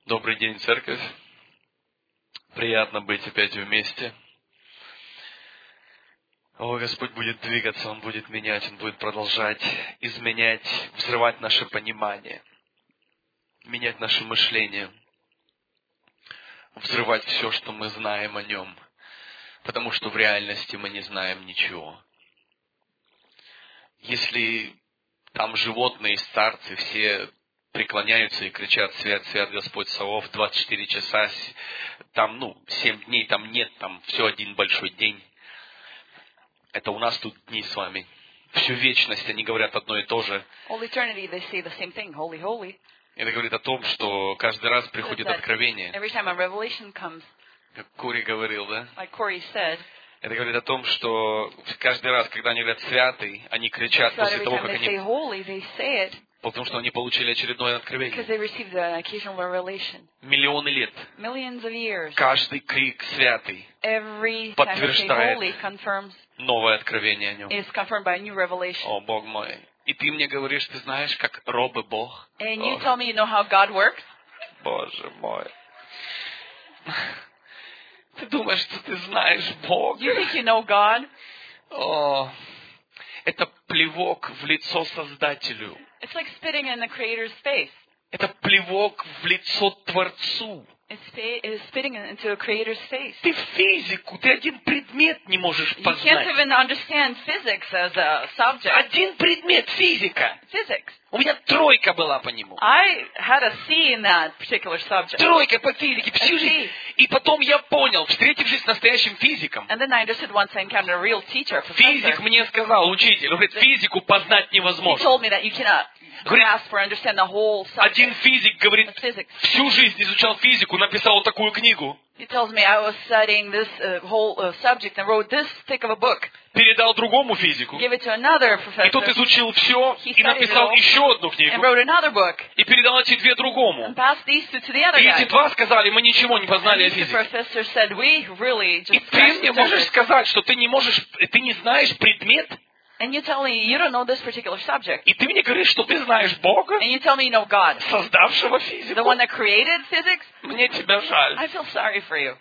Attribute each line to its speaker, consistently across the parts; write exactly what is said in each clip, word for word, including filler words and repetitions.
Speaker 1: Добрый день, церковь. Приятно быть опять вместе. О, Господь будет двигаться, Он будет менять, Он будет продолжать изменять, взрывать наше понимание, менять наше мышление, взрывать все, что мы знаем о Нем, потому что в реальности мы не знаем ничего. Если там животные, старцы, все преклоняются и кричат: «Свят, свят Господь Саваоф», двадцать четыре часа, там, ну, семь дней там нет, там все один большой день. Это у нас тут дни с вами. Всю вечность они говорят одно и то же.
Speaker 2: All eternity they say the same thing, holy, holy.
Speaker 1: Это говорит о том, что каждый раз приходит откровение.
Speaker 2: Every time a revelation comes,
Speaker 1: как Кори говорил, да?
Speaker 2: like Corey said,
Speaker 1: это говорит о том, что каждый раз, когда они говорят «святый», они кричат
Speaker 2: so
Speaker 1: после
Speaker 2: every
Speaker 1: того,
Speaker 2: time
Speaker 1: как
Speaker 2: they
Speaker 1: они...
Speaker 2: say holy, they say it
Speaker 1: Потому что они получили очередное
Speaker 2: because
Speaker 1: откровение.
Speaker 2: they received an occasional revelation.
Speaker 1: Миллионы лет.
Speaker 2: Millions of years.
Speaker 1: Каждый крик «святый»
Speaker 2: Every time they say
Speaker 1: подтверждает
Speaker 2: holy confirms,
Speaker 1: новое откровение о Нем.
Speaker 2: is confirmed by a new revelation.
Speaker 1: О, Бог мой. И ты мне говоришь, ты знаешь, как робы Бог?
Speaker 2: And you
Speaker 1: О,
Speaker 2: tell me you know how God works?
Speaker 1: Боже мой. Ты думаешь, что ты знаешь Бога?
Speaker 2: You think you know God?
Speaker 1: О, это плевок в лицо Создателю.
Speaker 2: It's like spitting in the Creator's face.
Speaker 1: Это плевок в лицо Творцу.
Speaker 2: It's, fa- it's spitting into a Creator's face.
Speaker 1: Ты физику, ты один предмет не можешь
Speaker 2: You can't
Speaker 1: познать.
Speaker 2: even understand physics as a subject.
Speaker 1: Один предмет, физика.
Speaker 2: Physics.
Speaker 1: У меня тройка была по нему.
Speaker 2: I had a C in that particular subject.
Speaker 1: Тройка по физике всю
Speaker 2: A
Speaker 1: жизнь.
Speaker 2: C.
Speaker 1: И потом я понял, встретившись с настоящим физиком,
Speaker 2: And then I understood once I encountered a real teacher,
Speaker 1: физик
Speaker 2: professor.
Speaker 1: мне сказал, учитель, он говорит, физику познать
Speaker 2: He
Speaker 1: невозможно.
Speaker 2: told me that you cannot
Speaker 1: Говорит,
Speaker 2: grasp or understand the whole
Speaker 1: один
Speaker 2: subject
Speaker 1: физик, говорит,
Speaker 2: of physics.
Speaker 1: всю жизнь изучал физику, написал вот такую книгу,
Speaker 2: He tells me I was studying this uh, whole uh, subject and wrote this thick of a book.
Speaker 1: передал другому физику,
Speaker 2: Give it to another
Speaker 1: и тот
Speaker 2: professor
Speaker 1: изучил все
Speaker 2: He
Speaker 1: и написал
Speaker 2: studied it all
Speaker 1: еще одну
Speaker 2: and
Speaker 1: книгу,
Speaker 2: wrote another book
Speaker 1: и передал эти две другому.
Speaker 2: and passed these two to the other
Speaker 1: И эти
Speaker 2: guy.
Speaker 1: два сказали, мы ничего не
Speaker 2: And
Speaker 1: познали о
Speaker 2: these two
Speaker 1: физике.
Speaker 2: professors said, we really
Speaker 1: И
Speaker 2: just
Speaker 1: ты
Speaker 2: scratched
Speaker 1: мне
Speaker 2: the
Speaker 1: можешь
Speaker 2: surface.
Speaker 1: сказать, что ты не можешь, ты не знаешь предмет,
Speaker 2: And you tell me you don't know this particular subject.
Speaker 1: и ты мне говоришь, что ты знаешь Бога,
Speaker 2: And you tell me you know God,
Speaker 1: создавшего
Speaker 2: the
Speaker 1: физику.
Speaker 2: one that created physics.
Speaker 1: Мне тебя жаль.
Speaker 2: I feel sorry for you.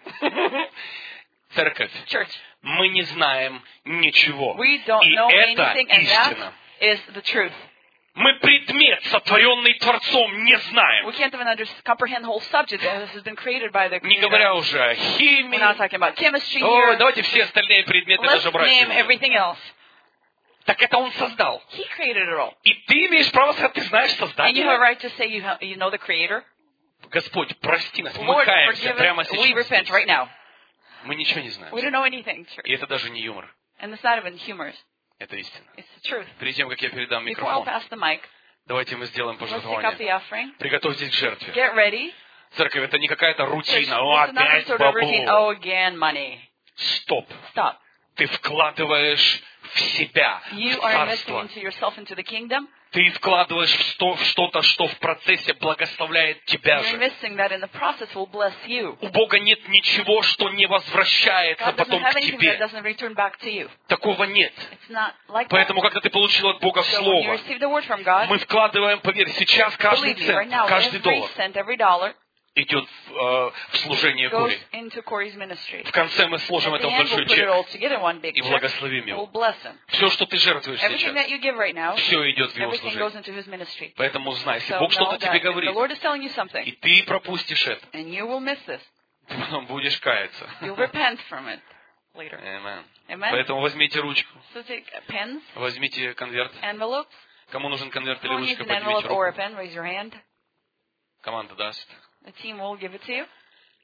Speaker 1: Церковь,
Speaker 2: Church,
Speaker 1: мы не знаем ничего.
Speaker 2: we don't
Speaker 1: И
Speaker 2: know
Speaker 1: это
Speaker 2: anything, and
Speaker 1: истина.
Speaker 2: that is the truth.
Speaker 1: Мы предмет, сотворенный Творцом, не знаем.
Speaker 2: We can't even under- comprehend the whole subject that has been created by the
Speaker 1: Не
Speaker 2: Creator.
Speaker 1: говоря уже о
Speaker 2: We're not
Speaker 1: химии.
Speaker 2: talking about chemistry
Speaker 1: О,
Speaker 2: here.
Speaker 1: давайте все остальные предметы
Speaker 2: Let's
Speaker 1: даже брать.
Speaker 2: name
Speaker 1: не будем.
Speaker 2: everything else.
Speaker 1: Так это Он создал.
Speaker 2: He created it all.
Speaker 1: И ты имеешь право сказать, ты знаешь
Speaker 2: And you have a
Speaker 1: Создателя.
Speaker 2: right to say you, have, you know the Creator.
Speaker 1: Господь, прости нас, мы
Speaker 2: Lord,
Speaker 1: каемся
Speaker 2: forgive
Speaker 1: прямо
Speaker 2: us. We repent
Speaker 1: сейчас.
Speaker 2: right now.
Speaker 1: Мы ничего не знаем.
Speaker 2: We don't know anything, church.
Speaker 1: И это даже не юмор.
Speaker 2: And it's not even humorous.
Speaker 1: Это истина.
Speaker 2: It's the truth.
Speaker 1: Перед тем, как я передам
Speaker 2: Before I'll
Speaker 1: микрофон,
Speaker 2: pass the mic,
Speaker 1: давайте мы сделаем
Speaker 2: let's take up
Speaker 1: пожертвование.
Speaker 2: the offering.
Speaker 1: Приготовьтесь к жертве.
Speaker 2: Get ready.
Speaker 1: Церковь, это не какая-то
Speaker 2: Church,
Speaker 1: рутина.
Speaker 2: this
Speaker 1: О,
Speaker 2: is not some
Speaker 1: опять
Speaker 2: sort of routine.
Speaker 1: бабло.
Speaker 2: Oh, again, money.
Speaker 1: Стоп.
Speaker 2: Stop.
Speaker 1: Ты вкладываешь в себя,
Speaker 2: You
Speaker 1: в
Speaker 2: are investing
Speaker 1: царство.
Speaker 2: into yourself, into the kingdom.
Speaker 1: Ты вкладываешь в сто- в что-то, что в процессе благословляет тебя
Speaker 2: You're
Speaker 1: же.
Speaker 2: investing that in the process will bless you.
Speaker 1: У Бога нет ничего, что не возвращается
Speaker 2: God doesn't
Speaker 1: потом
Speaker 2: have
Speaker 1: к
Speaker 2: anything that
Speaker 1: тебе.
Speaker 2: doesn't return back to you.
Speaker 1: Такого нет.
Speaker 2: It's not like that.
Speaker 1: Поэтому, когда ты получил от Бога
Speaker 2: So when you
Speaker 1: Слово,
Speaker 2: receive the word from God,
Speaker 1: мы вкладываем, поверь, сейчас каждый
Speaker 2: believe me, right
Speaker 1: цент,
Speaker 2: now,
Speaker 1: каждый
Speaker 2: every
Speaker 1: доллар
Speaker 2: cent, every dollar
Speaker 1: идет в, э, в служение
Speaker 2: goes
Speaker 1: Кори.
Speaker 2: into Corey's ministry.
Speaker 1: В конце мы
Speaker 2: At
Speaker 1: сложим
Speaker 2: the
Speaker 1: это в
Speaker 2: end, we'll
Speaker 1: большой
Speaker 2: put it
Speaker 1: чек
Speaker 2: all together in one big
Speaker 1: и
Speaker 2: check.
Speaker 1: благословим
Speaker 2: We'll
Speaker 1: его.
Speaker 2: bless him.
Speaker 1: Все, что ты жертвуешь
Speaker 2: Everything that
Speaker 1: сейчас,
Speaker 2: you give right now,
Speaker 1: все идет в его
Speaker 2: everything goes
Speaker 1: служение.
Speaker 2: into his ministry.
Speaker 1: Поэтому знай, если
Speaker 2: So
Speaker 1: Бог
Speaker 2: know
Speaker 1: что-то тебе
Speaker 2: that if the
Speaker 1: говорит,
Speaker 2: Lord is telling you
Speaker 1: и
Speaker 2: something,
Speaker 1: ты пропустишь это,
Speaker 2: and you will miss this,
Speaker 1: ты потом будешь каяться.
Speaker 2: you'll repent from it later.
Speaker 1: Amen.
Speaker 2: Amen?
Speaker 1: Поэтому возьмите ручку,
Speaker 2: So take pens,
Speaker 1: возьмите конверт.
Speaker 2: envelopes.
Speaker 1: Кому нужен конверт или
Speaker 2: Who needs
Speaker 1: ручка,
Speaker 2: an
Speaker 1: поднимите
Speaker 2: envelope or a
Speaker 1: руку.
Speaker 2: pen? Raise your hand.
Speaker 1: Команда даст.
Speaker 2: The team will give it to you.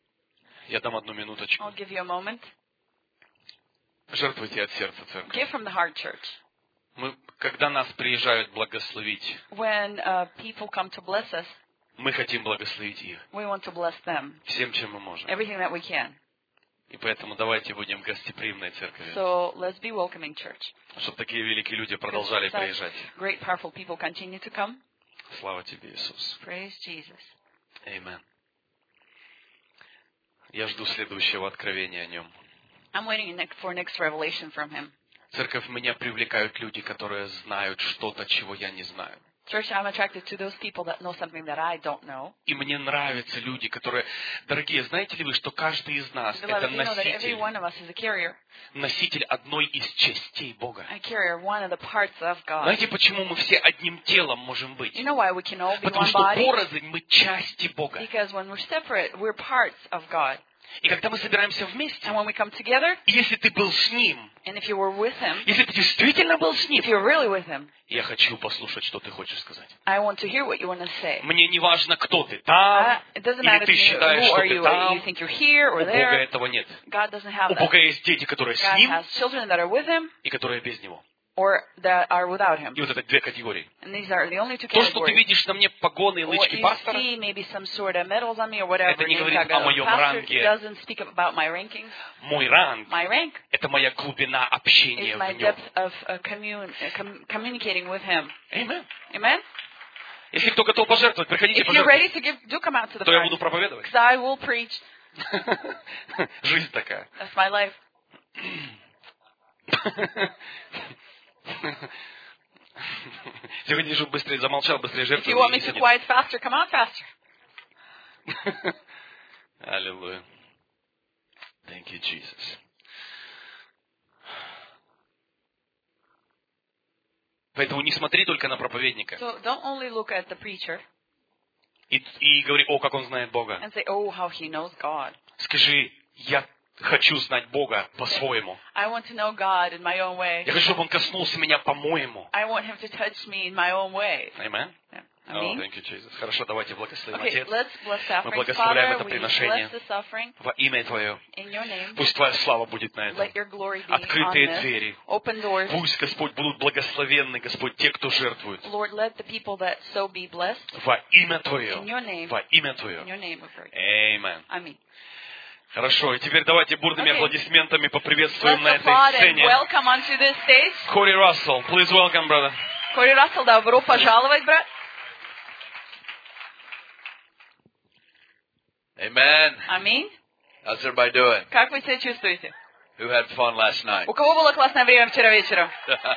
Speaker 1: Я дам одну минуточку.
Speaker 2: I'll give you a moment.
Speaker 1: Жертвуйте от сердца, церковь.
Speaker 2: Give from the heart, church.
Speaker 1: Мы, когда нас приезжают благословить,
Speaker 2: When uh, people come to bless us,
Speaker 1: мы хотим благословить их
Speaker 2: we want to bless them.
Speaker 1: всем, чем мы можем.
Speaker 2: Everything that we can.
Speaker 1: И поэтому давайте будем гостеприимной церковью,
Speaker 2: So let's be welcoming, church.
Speaker 1: чтобы такие великие люди продолжали
Speaker 2: Such
Speaker 1: приезжать.
Speaker 2: great, powerful people continue to come.
Speaker 1: Слава тебе, Иисус.
Speaker 2: Praise Jesus.
Speaker 1: Аминь. Я жду следующего откровения о нем.
Speaker 2: I'm waiting next, for next revelation from him.
Speaker 1: Церковь, меня привлекают люди, которые знают что-то, чего я не знаю.
Speaker 2: Church, I'm attracted to those people that know something that I don't know.
Speaker 1: И мне нравятся люди, которые... Дорогие, знаете ли вы, что каждый из нас — это
Speaker 2: Beloved, you know that every
Speaker 1: носитель,
Speaker 2: one of us is a carrier,
Speaker 1: носитель одной из частей Бога.
Speaker 2: a carrier, one of the parts of God.
Speaker 1: Знаете, почему мы все одним телом можем быть?
Speaker 2: You know why we can all be
Speaker 1: Потому
Speaker 2: one
Speaker 1: что
Speaker 2: body?
Speaker 1: порознь мы части Бога.
Speaker 2: Because when we're separate, we're parts of God.
Speaker 1: И когда мы собираемся вместе,
Speaker 2: And when we come together,
Speaker 1: если ты был с Ним,
Speaker 2: and if you were with Him,
Speaker 1: если ты действительно был с Ним,
Speaker 2: if you're really with Him,
Speaker 1: я хочу послушать, что ты хочешь сказать.
Speaker 2: I want to hear what you want to say.
Speaker 1: Мне не важно, кто ты,
Speaker 2: Uh,
Speaker 1: там,
Speaker 2: it doesn't
Speaker 1: или
Speaker 2: matter to
Speaker 1: ты
Speaker 2: me
Speaker 1: считаешь,
Speaker 2: who
Speaker 1: что
Speaker 2: are
Speaker 1: ты
Speaker 2: you. You
Speaker 1: там.
Speaker 2: think you're here
Speaker 1: У
Speaker 2: or
Speaker 1: Бога
Speaker 2: there.
Speaker 1: этого нет.
Speaker 2: God doesn't have
Speaker 1: У
Speaker 2: that.
Speaker 1: Бога есть дети, которые с
Speaker 2: God
Speaker 1: Ним,
Speaker 2: has children that are with Him
Speaker 1: и которые без Него.
Speaker 2: or that are without Him.
Speaker 1: И вот это две категории.
Speaker 2: And these are the only two
Speaker 1: То, что ты
Speaker 2: categories.
Speaker 1: видишь на мне погоны и
Speaker 2: What
Speaker 1: лычки
Speaker 2: you
Speaker 1: пастора,
Speaker 2: see, maybe some sort of medals on me or whatever,
Speaker 1: это не
Speaker 2: name
Speaker 1: говорит
Speaker 2: tag
Speaker 1: о
Speaker 2: of
Speaker 1: моем
Speaker 2: pastor,
Speaker 1: ранге.
Speaker 2: doesn't speak about my ranking.
Speaker 1: мой ранг
Speaker 2: My rank
Speaker 1: — это моя глубина общения
Speaker 2: is my
Speaker 1: в Нем.
Speaker 2: depth of uh, commune, uh, com- communicating with Him.
Speaker 1: Amen.
Speaker 2: Amen?
Speaker 1: Если кто готов пожертвовать, приходите
Speaker 2: If you're
Speaker 1: пожертвовать,
Speaker 2: ready to give, do come out to the
Speaker 1: то я
Speaker 2: front.
Speaker 1: буду проповедовать.
Speaker 2: Because I will preach.
Speaker 1: Жизнь такая.
Speaker 2: That's my life.
Speaker 1: Сегодня вижу, быстрее замолчал, быстрее
Speaker 2: If you want me
Speaker 1: жертвую.
Speaker 2: to quiet faster, come out faster.
Speaker 1: Аллилуйя. Thank you, Jesus. Поэтому не смотри только на проповедника
Speaker 2: So don't only look at the preacher
Speaker 1: и, и говори: о, как он знает Бога.
Speaker 2: and say, oh, how he knows God.
Speaker 1: Скажи: я хочу знать Бога по-своему.
Speaker 2: I want to know God in my own way.
Speaker 1: Я хочу, чтобы он коснулся меня по-моему.
Speaker 2: I want him to touch me in my own way.
Speaker 1: Amen.
Speaker 2: Yeah.
Speaker 1: Oh,
Speaker 2: Amen.
Speaker 1: thank you, Jesus. Хорошо, давайте благословим,
Speaker 2: Okay,
Speaker 1: Отец,
Speaker 2: let's bless the
Speaker 1: Мы
Speaker 2: offering.
Speaker 1: благословляем
Speaker 2: Father,
Speaker 1: это
Speaker 2: we
Speaker 1: приношение.
Speaker 2: bless this offering
Speaker 1: во имя Твое.
Speaker 2: in your name.
Speaker 1: Пусть Твоя слава будет на этом.
Speaker 2: Let your glory be on
Speaker 1: Открытые
Speaker 2: this.
Speaker 1: двери.
Speaker 2: Open doors.
Speaker 1: Пусть, Господь, будут благословенны, Господь, те, кто жертвует.
Speaker 2: Lord, let the people that so be blessed.
Speaker 1: Во имя Твое.
Speaker 2: In your name.
Speaker 1: Во имя
Speaker 2: In
Speaker 1: Твое.
Speaker 2: your name we pray.
Speaker 1: Amen.
Speaker 2: Amen.
Speaker 1: Хорошо, и теперь давайте бурными
Speaker 2: Okay.
Speaker 1: аплодисментами поприветствуем
Speaker 2: Let's
Speaker 1: на этой
Speaker 2: applaud and
Speaker 1: сцене
Speaker 2: welcome onto this stage.
Speaker 1: Кори Рассел. Please welcome, brother.
Speaker 2: Кори Рассел, добро пожаловать, брат.
Speaker 3: Amen.
Speaker 2: Аминь.
Speaker 3: How's everybody doing?
Speaker 2: Как вы себя чувствуете?
Speaker 3: Who had fun last night?
Speaker 2: У кого было классное время вчера вечером?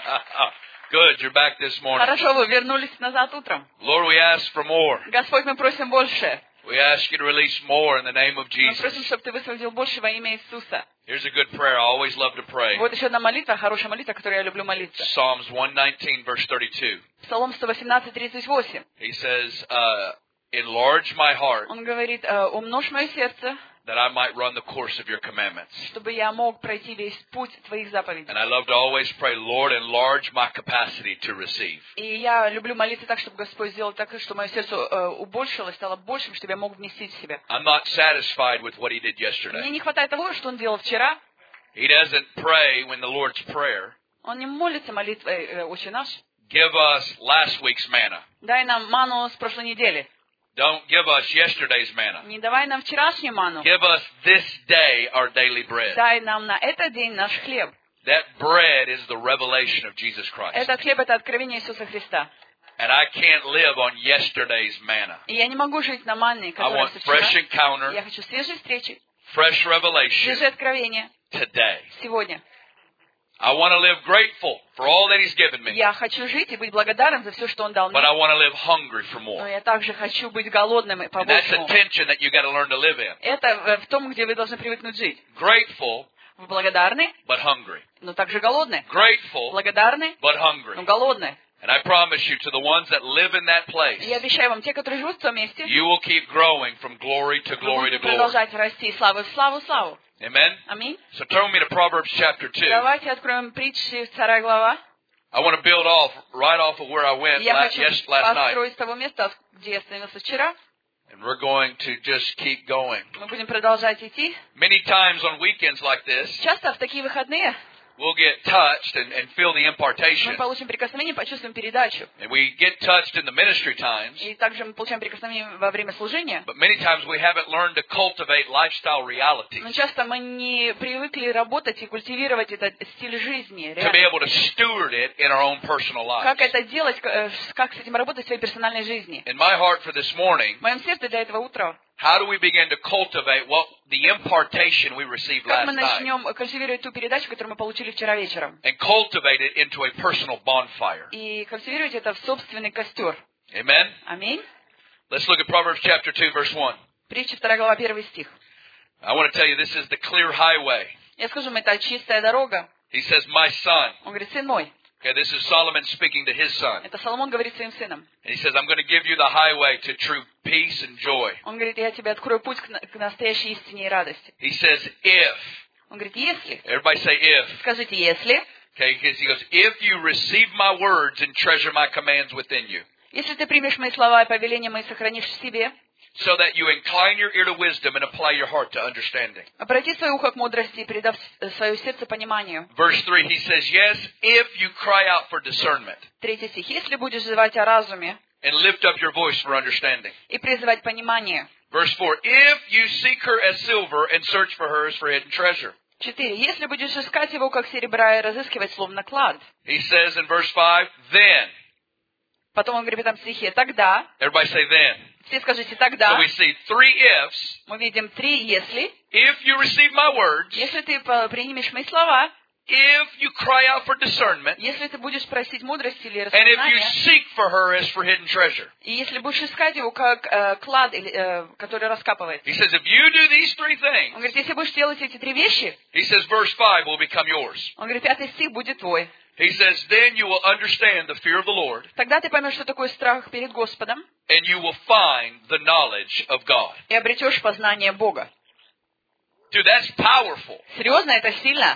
Speaker 3: Good, you're back this morning.
Speaker 2: Хорошо, вы вернулись назад утром.
Speaker 3: Lord, we ask for more.
Speaker 2: Господь, мы просим больше.
Speaker 3: We ask you to release more in the name of
Speaker 2: Мы
Speaker 3: Jesus.
Speaker 2: просим, чтобы ты высвободил больше во имя Иисуса.
Speaker 3: Here's a good prayer. I always love to pray.
Speaker 2: Вот еще одна молитва, хорошая молитва, которой я люблю молиться.
Speaker 3: Psalms one nineteen, verse thirty-two.
Speaker 2: Псалом сто восемнадцать, тридцать восемь.
Speaker 3: He says, uh, enlarge my heart
Speaker 2: Он говорит, э, умножь мое сердце,
Speaker 3: that I might run the course of your commandments.
Speaker 2: чтобы я мог пройти весь путь твоих заповедей.
Speaker 3: And I love to always pray, Lord, enlarge my capacity to receive.
Speaker 2: И я люблю молиться так, чтобы Господь сделал так, чтобы мое сердце э, убольшилось, стало большим, чтобы я мог вместить в себя.
Speaker 3: I'm not satisfied with what he did
Speaker 2: Мне
Speaker 3: yesterday.
Speaker 2: не хватает того, что он делал вчера.
Speaker 3: He doesn't pray when the Lord's Prayer.
Speaker 2: Он не молится молитвой э, «Отче наш».
Speaker 3: Give us last week's manna.
Speaker 2: Дай нам ману с прошлой недели.
Speaker 3: Don't give us yesterday's manna.
Speaker 2: Не давай нам вчерашнюю ману.
Speaker 3: Give us this day our daily bread.
Speaker 2: Дай нам на этот день наш хлеб.
Speaker 3: That bread is the revelation of Jesus Christ.
Speaker 2: Этот хлеб — это откровение Иисуса Христа.
Speaker 3: And I can't live on yesterday's manna.
Speaker 2: И я не могу жить на манне,
Speaker 3: I
Speaker 2: которая
Speaker 3: want
Speaker 2: со вчера.
Speaker 3: fresh encounter,
Speaker 2: Я хочу свежие встречи,
Speaker 3: fresh revelation
Speaker 2: свежие откровения
Speaker 3: today.
Speaker 2: сегодня.
Speaker 3: I want to live grateful for all that He's given me,
Speaker 2: Я хочу жить и быть благодарным за все, что Он дал
Speaker 3: but
Speaker 2: мне.
Speaker 3: I want to live hungry for
Speaker 2: Но
Speaker 3: more.
Speaker 2: я также хочу быть голодным и
Speaker 3: And that's a
Speaker 2: по-большему.
Speaker 3: tension that you got to learn to live in.
Speaker 2: Это э, в том, где вы должны привыкнуть жить.
Speaker 3: Grateful,
Speaker 2: Вы благодарны,
Speaker 3: but hungry.
Speaker 2: но также голодны.
Speaker 3: Grateful,
Speaker 2: Благодарны,
Speaker 3: but hungry.
Speaker 2: но голодны.
Speaker 3: And I promise you, to the ones that live in that place,
Speaker 2: И я обещаю вам, те, которые живут в том месте,
Speaker 3: you will keep growing from glory to
Speaker 2: вы
Speaker 3: glory to
Speaker 2: будете
Speaker 3: glory.
Speaker 2: продолжать расти из славы в славу, в славу.
Speaker 3: Amen?
Speaker 2: Аминь.
Speaker 3: So turn with me to Proverbs chapter two.
Speaker 2: Давайте откроем притчи, вторая глава.
Speaker 3: I want to build off, right off of where I went
Speaker 2: Я
Speaker 3: last,
Speaker 2: хочу
Speaker 3: yes, last night.
Speaker 2: построить с того места, где я остановился вчера.
Speaker 3: And we're going to just keep going.
Speaker 2: Мы будем продолжать идти.
Speaker 3: Many times on weekends like this,
Speaker 2: Часто в такие выходные
Speaker 3: we'll get touched and, and feel the
Speaker 2: мы
Speaker 3: impartation.
Speaker 2: получим прикосновение, почувствуем передачу.
Speaker 3: And we get touched in the ministry times.
Speaker 2: И также мы получаем прикосновение во время служения.
Speaker 3: But many times we haven't learned to cultivate lifestyle realities.
Speaker 2: Но часто мы не привыкли работать и культивировать этот стиль жизни.
Speaker 3: To be
Speaker 2: реально.
Speaker 3: able to steward it in our own personal lives.
Speaker 2: Как это делать, э, как с этим работать в своей персональной жизни.
Speaker 3: In my heart for this morning,
Speaker 2: В моем сердце для этого утра
Speaker 3: How do we begin to cultivate what the impartation we received
Speaker 2: Как
Speaker 3: last
Speaker 2: мы
Speaker 3: night
Speaker 2: начнем культивировать ту передачу, которую мы получили вчера вечером?
Speaker 3: and cultivate it into a personal bonfire?
Speaker 2: И культивировать это в собственный костер.
Speaker 3: Amen?
Speaker 2: Аминь.
Speaker 3: Let's look at Proverbs chapter two, verse one.
Speaker 2: Притча вторая глава, первый стих.
Speaker 3: I want to tell you this is the clear highway.
Speaker 2: Я скажу вам, это чистая дорога.
Speaker 3: He says, my son.
Speaker 2: Он говорит, сын мой.
Speaker 3: Okay, this is Solomon speaking to his son.
Speaker 2: Это Соломон говорит своим сыном.
Speaker 3: And he says, I'm going to give you the highway to true peace and joy.
Speaker 2: Он говорит, я тебе открою путь к, на- к настоящей истине и радости.
Speaker 3: He says, if.
Speaker 2: Он говорит, если.
Speaker 3: Everybody say if.
Speaker 2: Скажите, если.
Speaker 3: Okay, because he goes, if you receive my words and treasure my commands within you,
Speaker 2: Если ты примешь мои слова и повеления мои сохранишь в себе,
Speaker 3: so that you incline your ear to wisdom and apply your heart to understanding.
Speaker 2: обрати свое ухо к мудрости и передав свое сердце пониманию.
Speaker 3: Verse three, he says, yes, if you cry out for discernment
Speaker 2: Третий стих. Если будешь взывать о разуме
Speaker 3: and lift up your voice for understanding.
Speaker 2: и призывать понимание.
Speaker 3: Verse four, if you seek her as silver and search for her as for hidden treasure.
Speaker 2: Четыре. Если будешь искать его, как серебра, и разыскивать, словно клад.
Speaker 3: He says in verse five, then.
Speaker 2: Потом он говорит в этом стихе, тогда.
Speaker 3: Everybody say then.
Speaker 2: Все скажите,
Speaker 3: So
Speaker 2: тогда.
Speaker 3: we see three ifs.
Speaker 2: Мы видим три «если».
Speaker 3: If you receive my words,
Speaker 2: Если ты по- примешь мои слова,
Speaker 3: if you cry out for discernment,
Speaker 2: если ты будешь просить мудрости или
Speaker 3: and if you
Speaker 2: распознания,
Speaker 3: seek for her as for hidden treasure.
Speaker 2: и если будешь искать его, как э, клад, или, э, который раскапывается.
Speaker 3: He says, if you do these three
Speaker 2: Он
Speaker 3: things,
Speaker 2: говорит, если будешь делать эти три вещи,
Speaker 3: he says, verse five will become yours.
Speaker 2: он говорит, пятый стих будет твой.
Speaker 3: He says, then you will understand the fear of the Lord,
Speaker 2: Тогда ты поймешь, что такое страх перед Господом,
Speaker 3: and you will find the knowledge of God.
Speaker 2: и обретешь познание Бога.
Speaker 3: Dude, that's powerful.
Speaker 2: Серьезно, это сильно.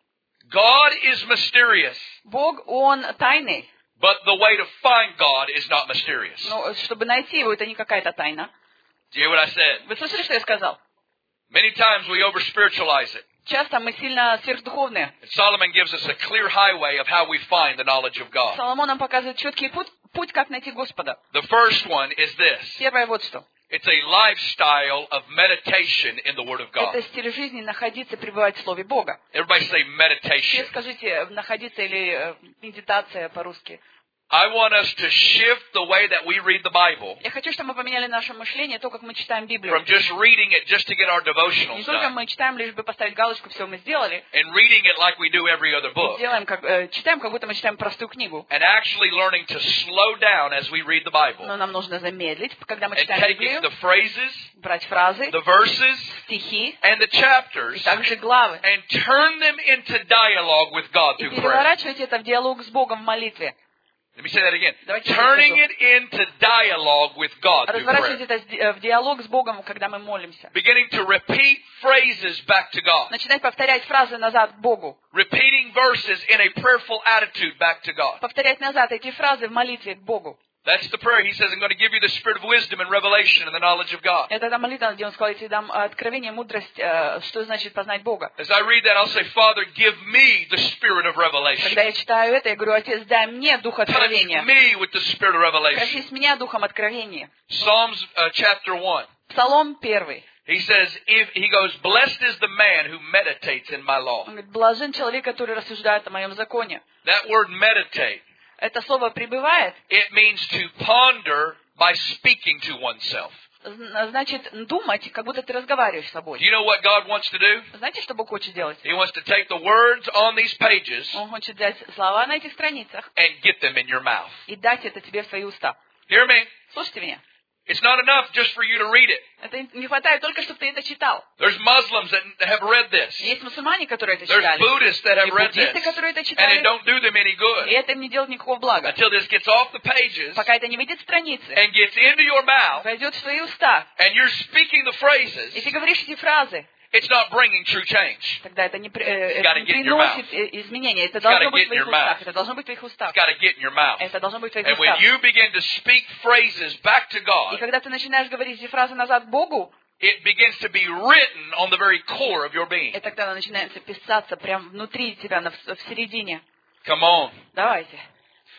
Speaker 3: God is mysterious,
Speaker 2: Бог, Он тайный.
Speaker 3: but the way to find God is not mysterious.
Speaker 2: Но чтобы найти его, это не какая-то тайна.
Speaker 3: Do you hear what I said?
Speaker 2: Вы слышали, что я сказал?
Speaker 3: Many times we over-spiritualize it.
Speaker 2: Часто мы сильно сверхдуховные.
Speaker 3: And Solomon gives us a clear highway of how we find the knowledge of God.
Speaker 2: Соломон нам показывает четкий путь, путь, как найти Господа.
Speaker 3: The first one is this.
Speaker 2: Первое вот что.
Speaker 3: It's a lifestyle of meditation in the Word of God.
Speaker 2: Это стиль жизни находиться, пребывать в Слове Бога.
Speaker 3: Everybody say
Speaker 2: Все
Speaker 3: meditation.
Speaker 2: скажите, находиться или э, медитация по-русски.
Speaker 3: I want us to shift the way that we read the Bible
Speaker 2: Я хочу, чтобы мы поменяли наше мышление, то, как мы читаем Библию.
Speaker 3: from just reading it just to get our
Speaker 2: Не
Speaker 3: devotionals
Speaker 2: только
Speaker 3: done
Speaker 2: мы читаем, лишь бы поставить галочку, все мы сделали,
Speaker 3: and reading it like we do every other book
Speaker 2: делаем, как, э, читаем, как будто мы читаем простую книгу.
Speaker 3: and actually learning to slow down as we read the Bible
Speaker 2: Но нам нужно замедлить, когда мы
Speaker 3: and
Speaker 2: читаем
Speaker 3: taking
Speaker 2: Библию,
Speaker 3: the phrases,
Speaker 2: брать фразы,
Speaker 3: the verses,
Speaker 2: стихи
Speaker 3: and the
Speaker 2: и
Speaker 3: chapters
Speaker 2: также главы.
Speaker 3: and turn them into dialogue with God
Speaker 2: И
Speaker 3: through prayer.
Speaker 2: переворачивать это в диалог с Богом в молитве.
Speaker 3: Let me say that again.
Speaker 2: Давайте
Speaker 3: Turning
Speaker 2: еще
Speaker 3: it into dialogue with God through
Speaker 2: Разворачивать
Speaker 3: prayer.
Speaker 2: это с ди- э, в диалог с Богом, когда мы молимся.
Speaker 3: Beginning to repeat phrases back to God.
Speaker 2: Начинать повторять фразы назад к Богу.
Speaker 3: Repeating verses in a prayerful attitude back to God.
Speaker 2: Повторять назад эти фразы в молитве к Богу.
Speaker 3: That's the prayer. He says, I'm going to give you the spirit of wisdom and revelation and the knowledge of God.
Speaker 2: Это та молитва, где он сказал, я тебе дам откровение, мудрость, э, что значит познать Бога.
Speaker 3: As I read that, I'll say, Father, give me the spirit of revelation.
Speaker 2: Когда я читаю это, я говорю, Отец, дай мне дух
Speaker 3: Touch
Speaker 2: откровения.
Speaker 3: me with the spirit of revelation.
Speaker 2: Коснись меня духом откровения.
Speaker 3: Psalms uh, chapter one.
Speaker 2: Псалом первый.
Speaker 3: He says, if, he goes, blessed is the man who meditates in my law.
Speaker 2: Он говорит, блажен человек, который рассуждает о моем законе.
Speaker 3: That word meditate,
Speaker 2: Это слово пребывает,
Speaker 3: it means to ponder by speaking to oneself.
Speaker 2: зн- значит думать, как будто ты разговариваешь с
Speaker 3: Do
Speaker 2: собой.
Speaker 3: you know what God wants to do?
Speaker 2: Знаете, что Бог хочет делать?
Speaker 3: He wants to take the words on these pages
Speaker 2: Он хочет взять слова на этих страницах
Speaker 3: and get them in your mouth.
Speaker 2: и дать это тебе в твои уста.
Speaker 3: Hear me?
Speaker 2: Слушайте меня.
Speaker 3: It's not enough just for you to read it.
Speaker 2: Это не хватает только, чтобы ты это читал.
Speaker 3: There's Muslims that have read this.
Speaker 2: Есть мусульмане, которые это
Speaker 3: There's
Speaker 2: читали.
Speaker 3: Buddhists that have
Speaker 2: И
Speaker 3: read
Speaker 2: буддисты,
Speaker 3: this.
Speaker 2: которые это
Speaker 3: And it
Speaker 2: читали.
Speaker 3: don't do them any
Speaker 2: И
Speaker 3: good
Speaker 2: это им не делает никакого блага.
Speaker 3: until this gets off the pages
Speaker 2: Пока это не выйдет страницы,
Speaker 3: and gets into your mouth
Speaker 2: войдет в твои уста,
Speaker 3: and you're speaking the
Speaker 2: и
Speaker 3: phrases.
Speaker 2: ты говоришь эти фразы,
Speaker 3: It's not bringing true change.
Speaker 2: тогда это не, при- э,
Speaker 3: It's gotta
Speaker 2: это не
Speaker 3: get in your mouth.
Speaker 2: приносит э, изменения. Это
Speaker 3: It's gotta
Speaker 2: должно быть
Speaker 3: get
Speaker 2: в твоих
Speaker 3: in your mouth.
Speaker 2: устах. Это должно быть в твоих устах.
Speaker 3: It's got to get in your mouth.
Speaker 2: Это должно быть в твоих
Speaker 3: And when
Speaker 2: устах.
Speaker 3: you begin to speak phrases back to
Speaker 2: И
Speaker 3: God,
Speaker 2: когда ты начинаешь говорить эти фразы назад к Богу,
Speaker 3: it begins to be written on the very core of your being.
Speaker 2: и тогда она начинается писаться прямо внутри тебя, на- в, в середине.
Speaker 3: Come on.
Speaker 2: Давайте.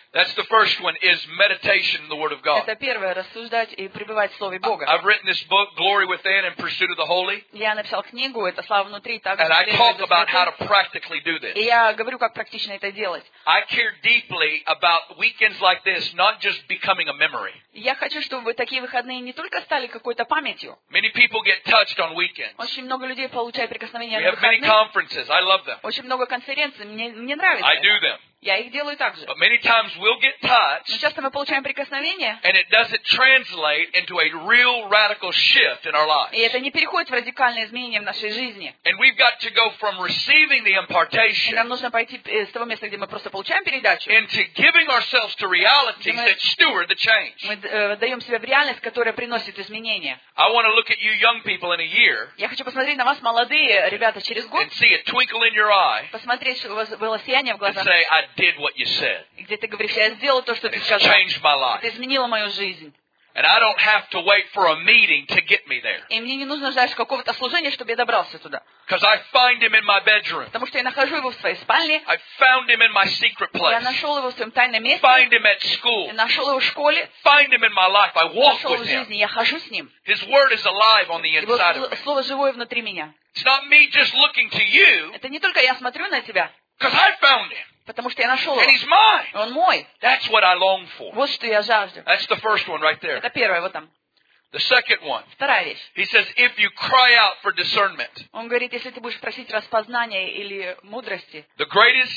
Speaker 3: That's the first one, is meditation in the Word of God.
Speaker 2: Это первое, рассуждать и пребывать в Слове Бога.
Speaker 3: I've written this book, Glory Within and Pursuit of the Holy.
Speaker 2: Я написал книгу, это «Слава внутри», также
Speaker 3: And I talk
Speaker 2: «Следуя за
Speaker 3: about how
Speaker 2: святым».
Speaker 3: to practically do this.
Speaker 2: И я говорю, как практично это делать.
Speaker 3: I care deeply about weekends like this, not just becoming a memory.
Speaker 2: Я хочу, чтобы такие выходные не только стали какой-то памятью.
Speaker 3: Many people get touched on weekends.
Speaker 2: Очень много людей получают прикосновения
Speaker 3: We
Speaker 2: на
Speaker 3: have many
Speaker 2: выходных.
Speaker 3: conferences. I love them.
Speaker 2: Очень много конференций. Мне, мне нравится
Speaker 3: I do
Speaker 2: это.
Speaker 3: them.
Speaker 2: Я их делаю также.
Speaker 3: But many times we'll get
Speaker 2: Но
Speaker 3: touched,
Speaker 2: часто мы получаем прикосновение,
Speaker 3: and it doesn't translate into a real radical shift in our lives.
Speaker 2: и это не переходит в радикальные изменения в нашей жизни.
Speaker 3: And we've got to go from receiving the
Speaker 2: И нам
Speaker 3: impartation
Speaker 2: нужно пойти э, с того места, где мы просто получаем передачу.
Speaker 3: into giving ourselves to realities that steward the change.
Speaker 2: Мы э, даем себя в реальность, которая приносит изменения.
Speaker 3: I want to look at you young people in a year
Speaker 2: Я хочу посмотреть на вас, молодые ребята, через год,
Speaker 3: and see a twinkle in your eye
Speaker 2: посмотреть, что у вас было сияние в
Speaker 3: and
Speaker 2: глазах,
Speaker 3: say, I did what you said.
Speaker 2: и где ты говоришь, я сделал то, что ты
Speaker 3: It's
Speaker 2: сказал.
Speaker 3: changed my life.
Speaker 2: Это изменило мою жизнь.
Speaker 3: And I don't have to wait for a meeting to get me there.
Speaker 2: И мне не нужно ждать какого-то служения, чтобы я добрался туда.
Speaker 3: Because I find him in my bedroom.
Speaker 2: Потому что я нахожу его в своей спальне,
Speaker 3: I found him in my secret
Speaker 2: я
Speaker 3: place.
Speaker 2: нашел его в своем тайном месте,
Speaker 3: Find him at school.
Speaker 2: я нашел его в школе,
Speaker 3: Find him in my life. I walk
Speaker 2: нашел
Speaker 3: with
Speaker 2: в
Speaker 3: him.
Speaker 2: жизни, я хожу с ним.
Speaker 3: His word is alive on the
Speaker 2: Его
Speaker 3: inside of
Speaker 2: сло-
Speaker 3: me.
Speaker 2: слово живое внутри меня.
Speaker 3: It's not me just looking to you,
Speaker 2: Это не только я смотрю на тебя,
Speaker 3: because I found him.
Speaker 2: потому что я нашел
Speaker 3: And
Speaker 2: его.
Speaker 3: he's mine.
Speaker 2: Он мой.
Speaker 3: That's what I long for.
Speaker 2: Вот что я жажду.
Speaker 3: That's the first one right there.
Speaker 2: Это первое, вот там.
Speaker 3: The second one.
Speaker 2: Вторая вещь.
Speaker 3: He says, if you cry out for discernment,
Speaker 2: Он говорит, если ты будешь просить распознания или мудрости,
Speaker 3: the greatest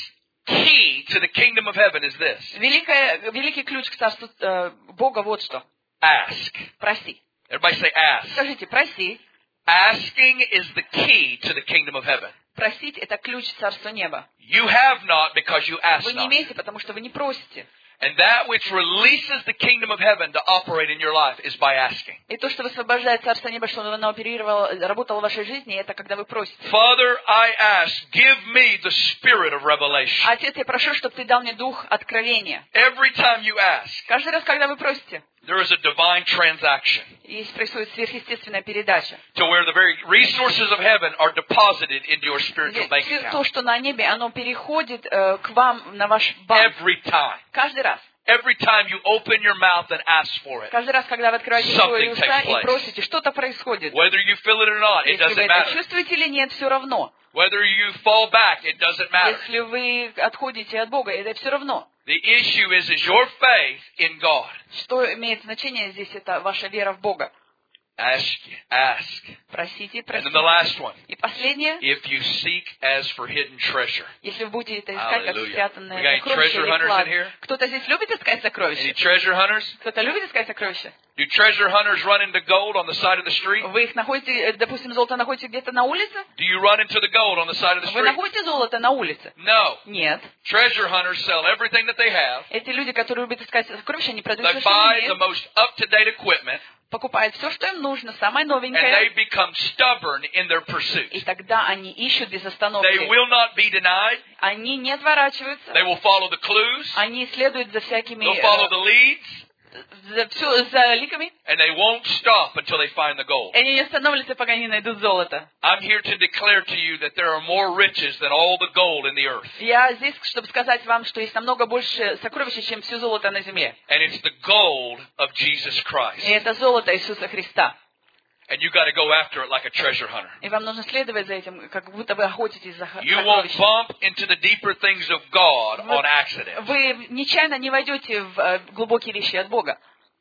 Speaker 3: key to the kingdom of heaven is this.
Speaker 2: великое, великий ключ к царству э, Бога вот что.
Speaker 3: Ask.
Speaker 2: Проси.
Speaker 3: Everybody say ask.
Speaker 2: Скажите, проси.
Speaker 3: Asking is the key to the kingdom of heaven.
Speaker 2: Просить — это ключ к царству неба.
Speaker 3: You have not because you ask
Speaker 2: Вы не
Speaker 3: not.
Speaker 2: имеете, потому что вы не просите.
Speaker 3: And that which releases the kingdom of heaven to operate in your life is by asking.
Speaker 2: И то, что высвобождает царство неба, что оно оперировало, работало в вашей жизни, это когда вы просите.
Speaker 3: Father, I ask, give me the spirit of revelation.
Speaker 2: Отец, я прошу, чтобы ты дал мне дух откровения.
Speaker 3: Every time you ask,
Speaker 2: Каждый раз, когда вы просите,
Speaker 3: there is a divine transaction
Speaker 2: есть происходит сверхъестественная передача.
Speaker 3: to where the very resources of heaven are deposited into your spiritual bank
Speaker 2: Все то,
Speaker 3: account.
Speaker 2: что на небе, оно переходит э, к вам на ваш банк.
Speaker 3: Every time.
Speaker 2: Каждый раз.
Speaker 3: Every time you open your mouth and ask for it.
Speaker 2: Каждый раз, когда вы открываете свои
Speaker 3: Something
Speaker 2: уста
Speaker 3: takes
Speaker 2: и
Speaker 3: place.
Speaker 2: просите, что-то происходит.
Speaker 3: Whether you feel it or not, it
Speaker 2: Если вы
Speaker 3: doesn't
Speaker 2: это
Speaker 3: matter.
Speaker 2: чувствуете или нет, все равно.
Speaker 3: Whether you fall back, it doesn't matter.
Speaker 2: Если вы отходите от Бога, это все равно.
Speaker 3: The issue is, is your faith in God.
Speaker 2: Что имеет значение здесь, это ваша вера в Бога.
Speaker 3: Ask, ask.
Speaker 2: Просите,
Speaker 3: And then
Speaker 2: просите.
Speaker 3: the last one.
Speaker 2: И последнее,
Speaker 3: If you seek as for hidden treasure.
Speaker 2: если вы будете это искать, как
Speaker 3: Hallelujah. We
Speaker 2: спрятанное
Speaker 3: got any
Speaker 2: сокровище
Speaker 3: treasure
Speaker 2: или
Speaker 3: hunters
Speaker 2: клад.
Speaker 3: in here?
Speaker 2: Кто-то здесь любит искать
Speaker 3: Any
Speaker 2: сокровища?
Speaker 3: treasure hunters?
Speaker 2: Кто-то любит искать сокровища?
Speaker 3: Do treasure hunters run into gold on the side of the street?
Speaker 2: Вы их находите, э, допустим, золото находите где-то на улице?
Speaker 3: Do you run into the gold on the side of the
Speaker 2: Вы
Speaker 3: street?
Speaker 2: находите золото на улице?
Speaker 3: No.
Speaker 2: Нет.
Speaker 3: Treasure hunters sell everything that they have.
Speaker 2: Эти люди, которые любят искать сокровища, они продают
Speaker 3: They
Speaker 2: все, что
Speaker 3: buy
Speaker 2: они
Speaker 3: the
Speaker 2: имеют,
Speaker 3: most up-to-date equipment,
Speaker 2: покупают все, что им нужно, самое
Speaker 3: and
Speaker 2: новенькое,
Speaker 3: they become stubborn in their
Speaker 2: и
Speaker 3: pursuit.
Speaker 2: тогда они ищут без
Speaker 3: They
Speaker 2: остановки.
Speaker 3: will not be denied.
Speaker 2: Они не отворачиваются,
Speaker 3: They will follow the clues.
Speaker 2: они следуют за всякими,
Speaker 3: They'll follow
Speaker 2: э,
Speaker 3: the leads.
Speaker 2: за, всё- за ликами,
Speaker 3: And they won't stop until they find the gold.
Speaker 2: и они не останавливаются, пока не найдут золото.
Speaker 3: I'm here to declare to you that there are more riches than all the gold in the earth.
Speaker 2: Я здесь, чтобы сказать вам, что есть намного больше сокровищ, чем все золото на земле.
Speaker 3: And it's the gold of Jesus
Speaker 2: И
Speaker 3: Christ.
Speaker 2: это золото Иисуса Христа.
Speaker 3: And you got to go after it like a treasure hunter.
Speaker 2: И вам нужно следовать за этим, как будто вы охотитесь за
Speaker 3: You won't
Speaker 2: сокровищами.
Speaker 3: bump into the deeper things of God on accident.
Speaker 2: Вы нечаянно не войдете в э, глубокие вещи от Бога.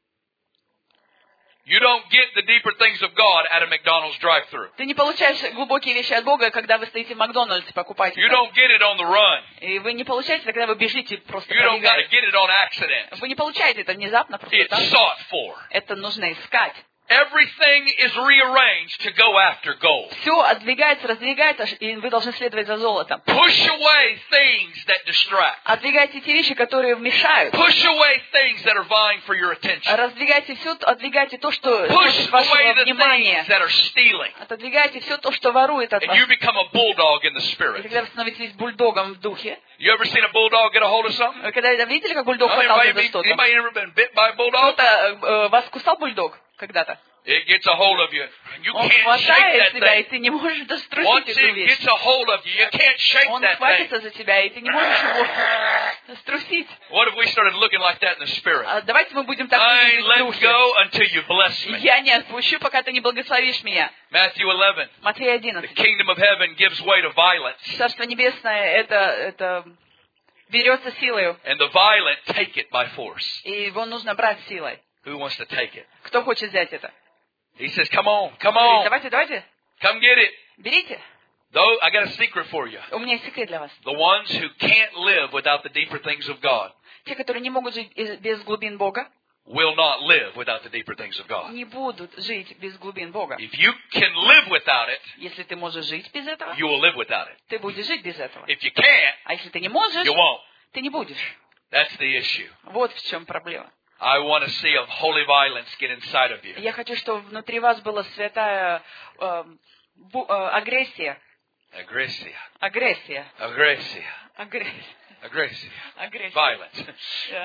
Speaker 3: You don't get the deeper things of God at a McDonald's drive-thru.
Speaker 2: Ты не получаешь глубокие вещи от Бога, когда вы стоите в Макдональдсе, покупаете.
Speaker 3: You
Speaker 2: там.
Speaker 3: don't get it on the run.
Speaker 2: И вы не получаете, когда вы бежите просто
Speaker 3: You don't got to
Speaker 2: пробегаете.
Speaker 3: get it on accident.
Speaker 2: Вы не получаете это внезапно, просто
Speaker 3: It's
Speaker 2: так.
Speaker 3: sought for.
Speaker 2: Это нужно искать.
Speaker 3: Everything is rearranged to go after gold.
Speaker 2: Все отдвигается, раздвигается, и вы должны следовать за золотом.
Speaker 3: Push away things that distract.
Speaker 2: Отдвигайте те вещи, которые мешают.
Speaker 3: Push away things that are vying for your attention.
Speaker 2: Раздвигайте все, отдвигайте то, что
Speaker 3: Push
Speaker 2: хочет
Speaker 3: away
Speaker 2: вашего
Speaker 3: the
Speaker 2: внимания.
Speaker 3: things that are stealing.
Speaker 2: Отодвигайте все то, что ворует от
Speaker 3: And
Speaker 2: вас.
Speaker 3: you become a bulldog in the
Speaker 2: И
Speaker 3: spirit.
Speaker 2: когда вы становитесь бульдогом в духе.
Speaker 3: You ever seen a bulldog get a hold of something?
Speaker 2: Вы когда видели, как бульдог
Speaker 3: Oh,
Speaker 2: хватался
Speaker 3: anybody,
Speaker 2: за что-то?
Speaker 3: anybody ever been bit by a bulldog?
Speaker 2: Кто-то, э, вас кусал бульдог когда-то?
Speaker 3: It gets a hold of you. You
Speaker 2: Он
Speaker 3: can't shake
Speaker 2: хватает
Speaker 3: that
Speaker 2: тебя, и
Speaker 3: thing.
Speaker 2: ты не можешь даже струсить
Speaker 3: Once
Speaker 2: эту
Speaker 3: it
Speaker 2: вещь.
Speaker 3: gets a hold of you, you can't shake
Speaker 2: Он
Speaker 3: that thing.
Speaker 2: хватится за тебя, и ты не можешь его струсить.
Speaker 3: What if we started looking like that in the spirit?
Speaker 2: А давайте мы будем так
Speaker 3: I ain't
Speaker 2: выглядеть в
Speaker 3: letting
Speaker 2: духе.
Speaker 3: go until you bless me.
Speaker 2: Я не отпущу, пока ты не благословишь меня.
Speaker 3: Matthew eleven.
Speaker 2: Матфея
Speaker 3: The
Speaker 2: одиннадцать.
Speaker 3: kingdom of heaven gives way to violence,
Speaker 2: Царство небесное это, это берется силою,
Speaker 3: and the violent take it by force.
Speaker 2: и его нужно брать силой.
Speaker 3: Who wants to take it?
Speaker 2: Кто хочет взять это?
Speaker 3: He says, come on, come
Speaker 2: Говорит,
Speaker 3: on,
Speaker 2: давайте, давайте,
Speaker 3: come get it.
Speaker 2: берите.
Speaker 3: Though, I got a secret for you.
Speaker 2: У меня есть секрет для вас.
Speaker 3: The ones who can't live without the deeper things of God
Speaker 2: Те, которые не могут жить из- без глубин Бога,
Speaker 3: will not live without the deeper things of God.
Speaker 2: не будут жить без глубин Бога.
Speaker 3: If you can live without it,
Speaker 2: Если ты можешь жить без этого,
Speaker 3: you will live without it.
Speaker 2: ты будешь жить без этого.
Speaker 3: If you can't,
Speaker 2: А если ты не можешь,
Speaker 3: you won't.
Speaker 2: ты не будешь.
Speaker 3: That's the issue.
Speaker 2: Вот в чем проблема.
Speaker 3: I want to see a holy violence get inside of you.
Speaker 2: Я хочу, чтобы внутри вас была святая э, бу- э, агрессия.
Speaker 3: Agressia.
Speaker 2: Агрессия.
Speaker 3: Agressia.
Speaker 2: Агрессия.
Speaker 3: Agressia.
Speaker 2: Агрессия.
Speaker 3: Violence.
Speaker 2: Yeah.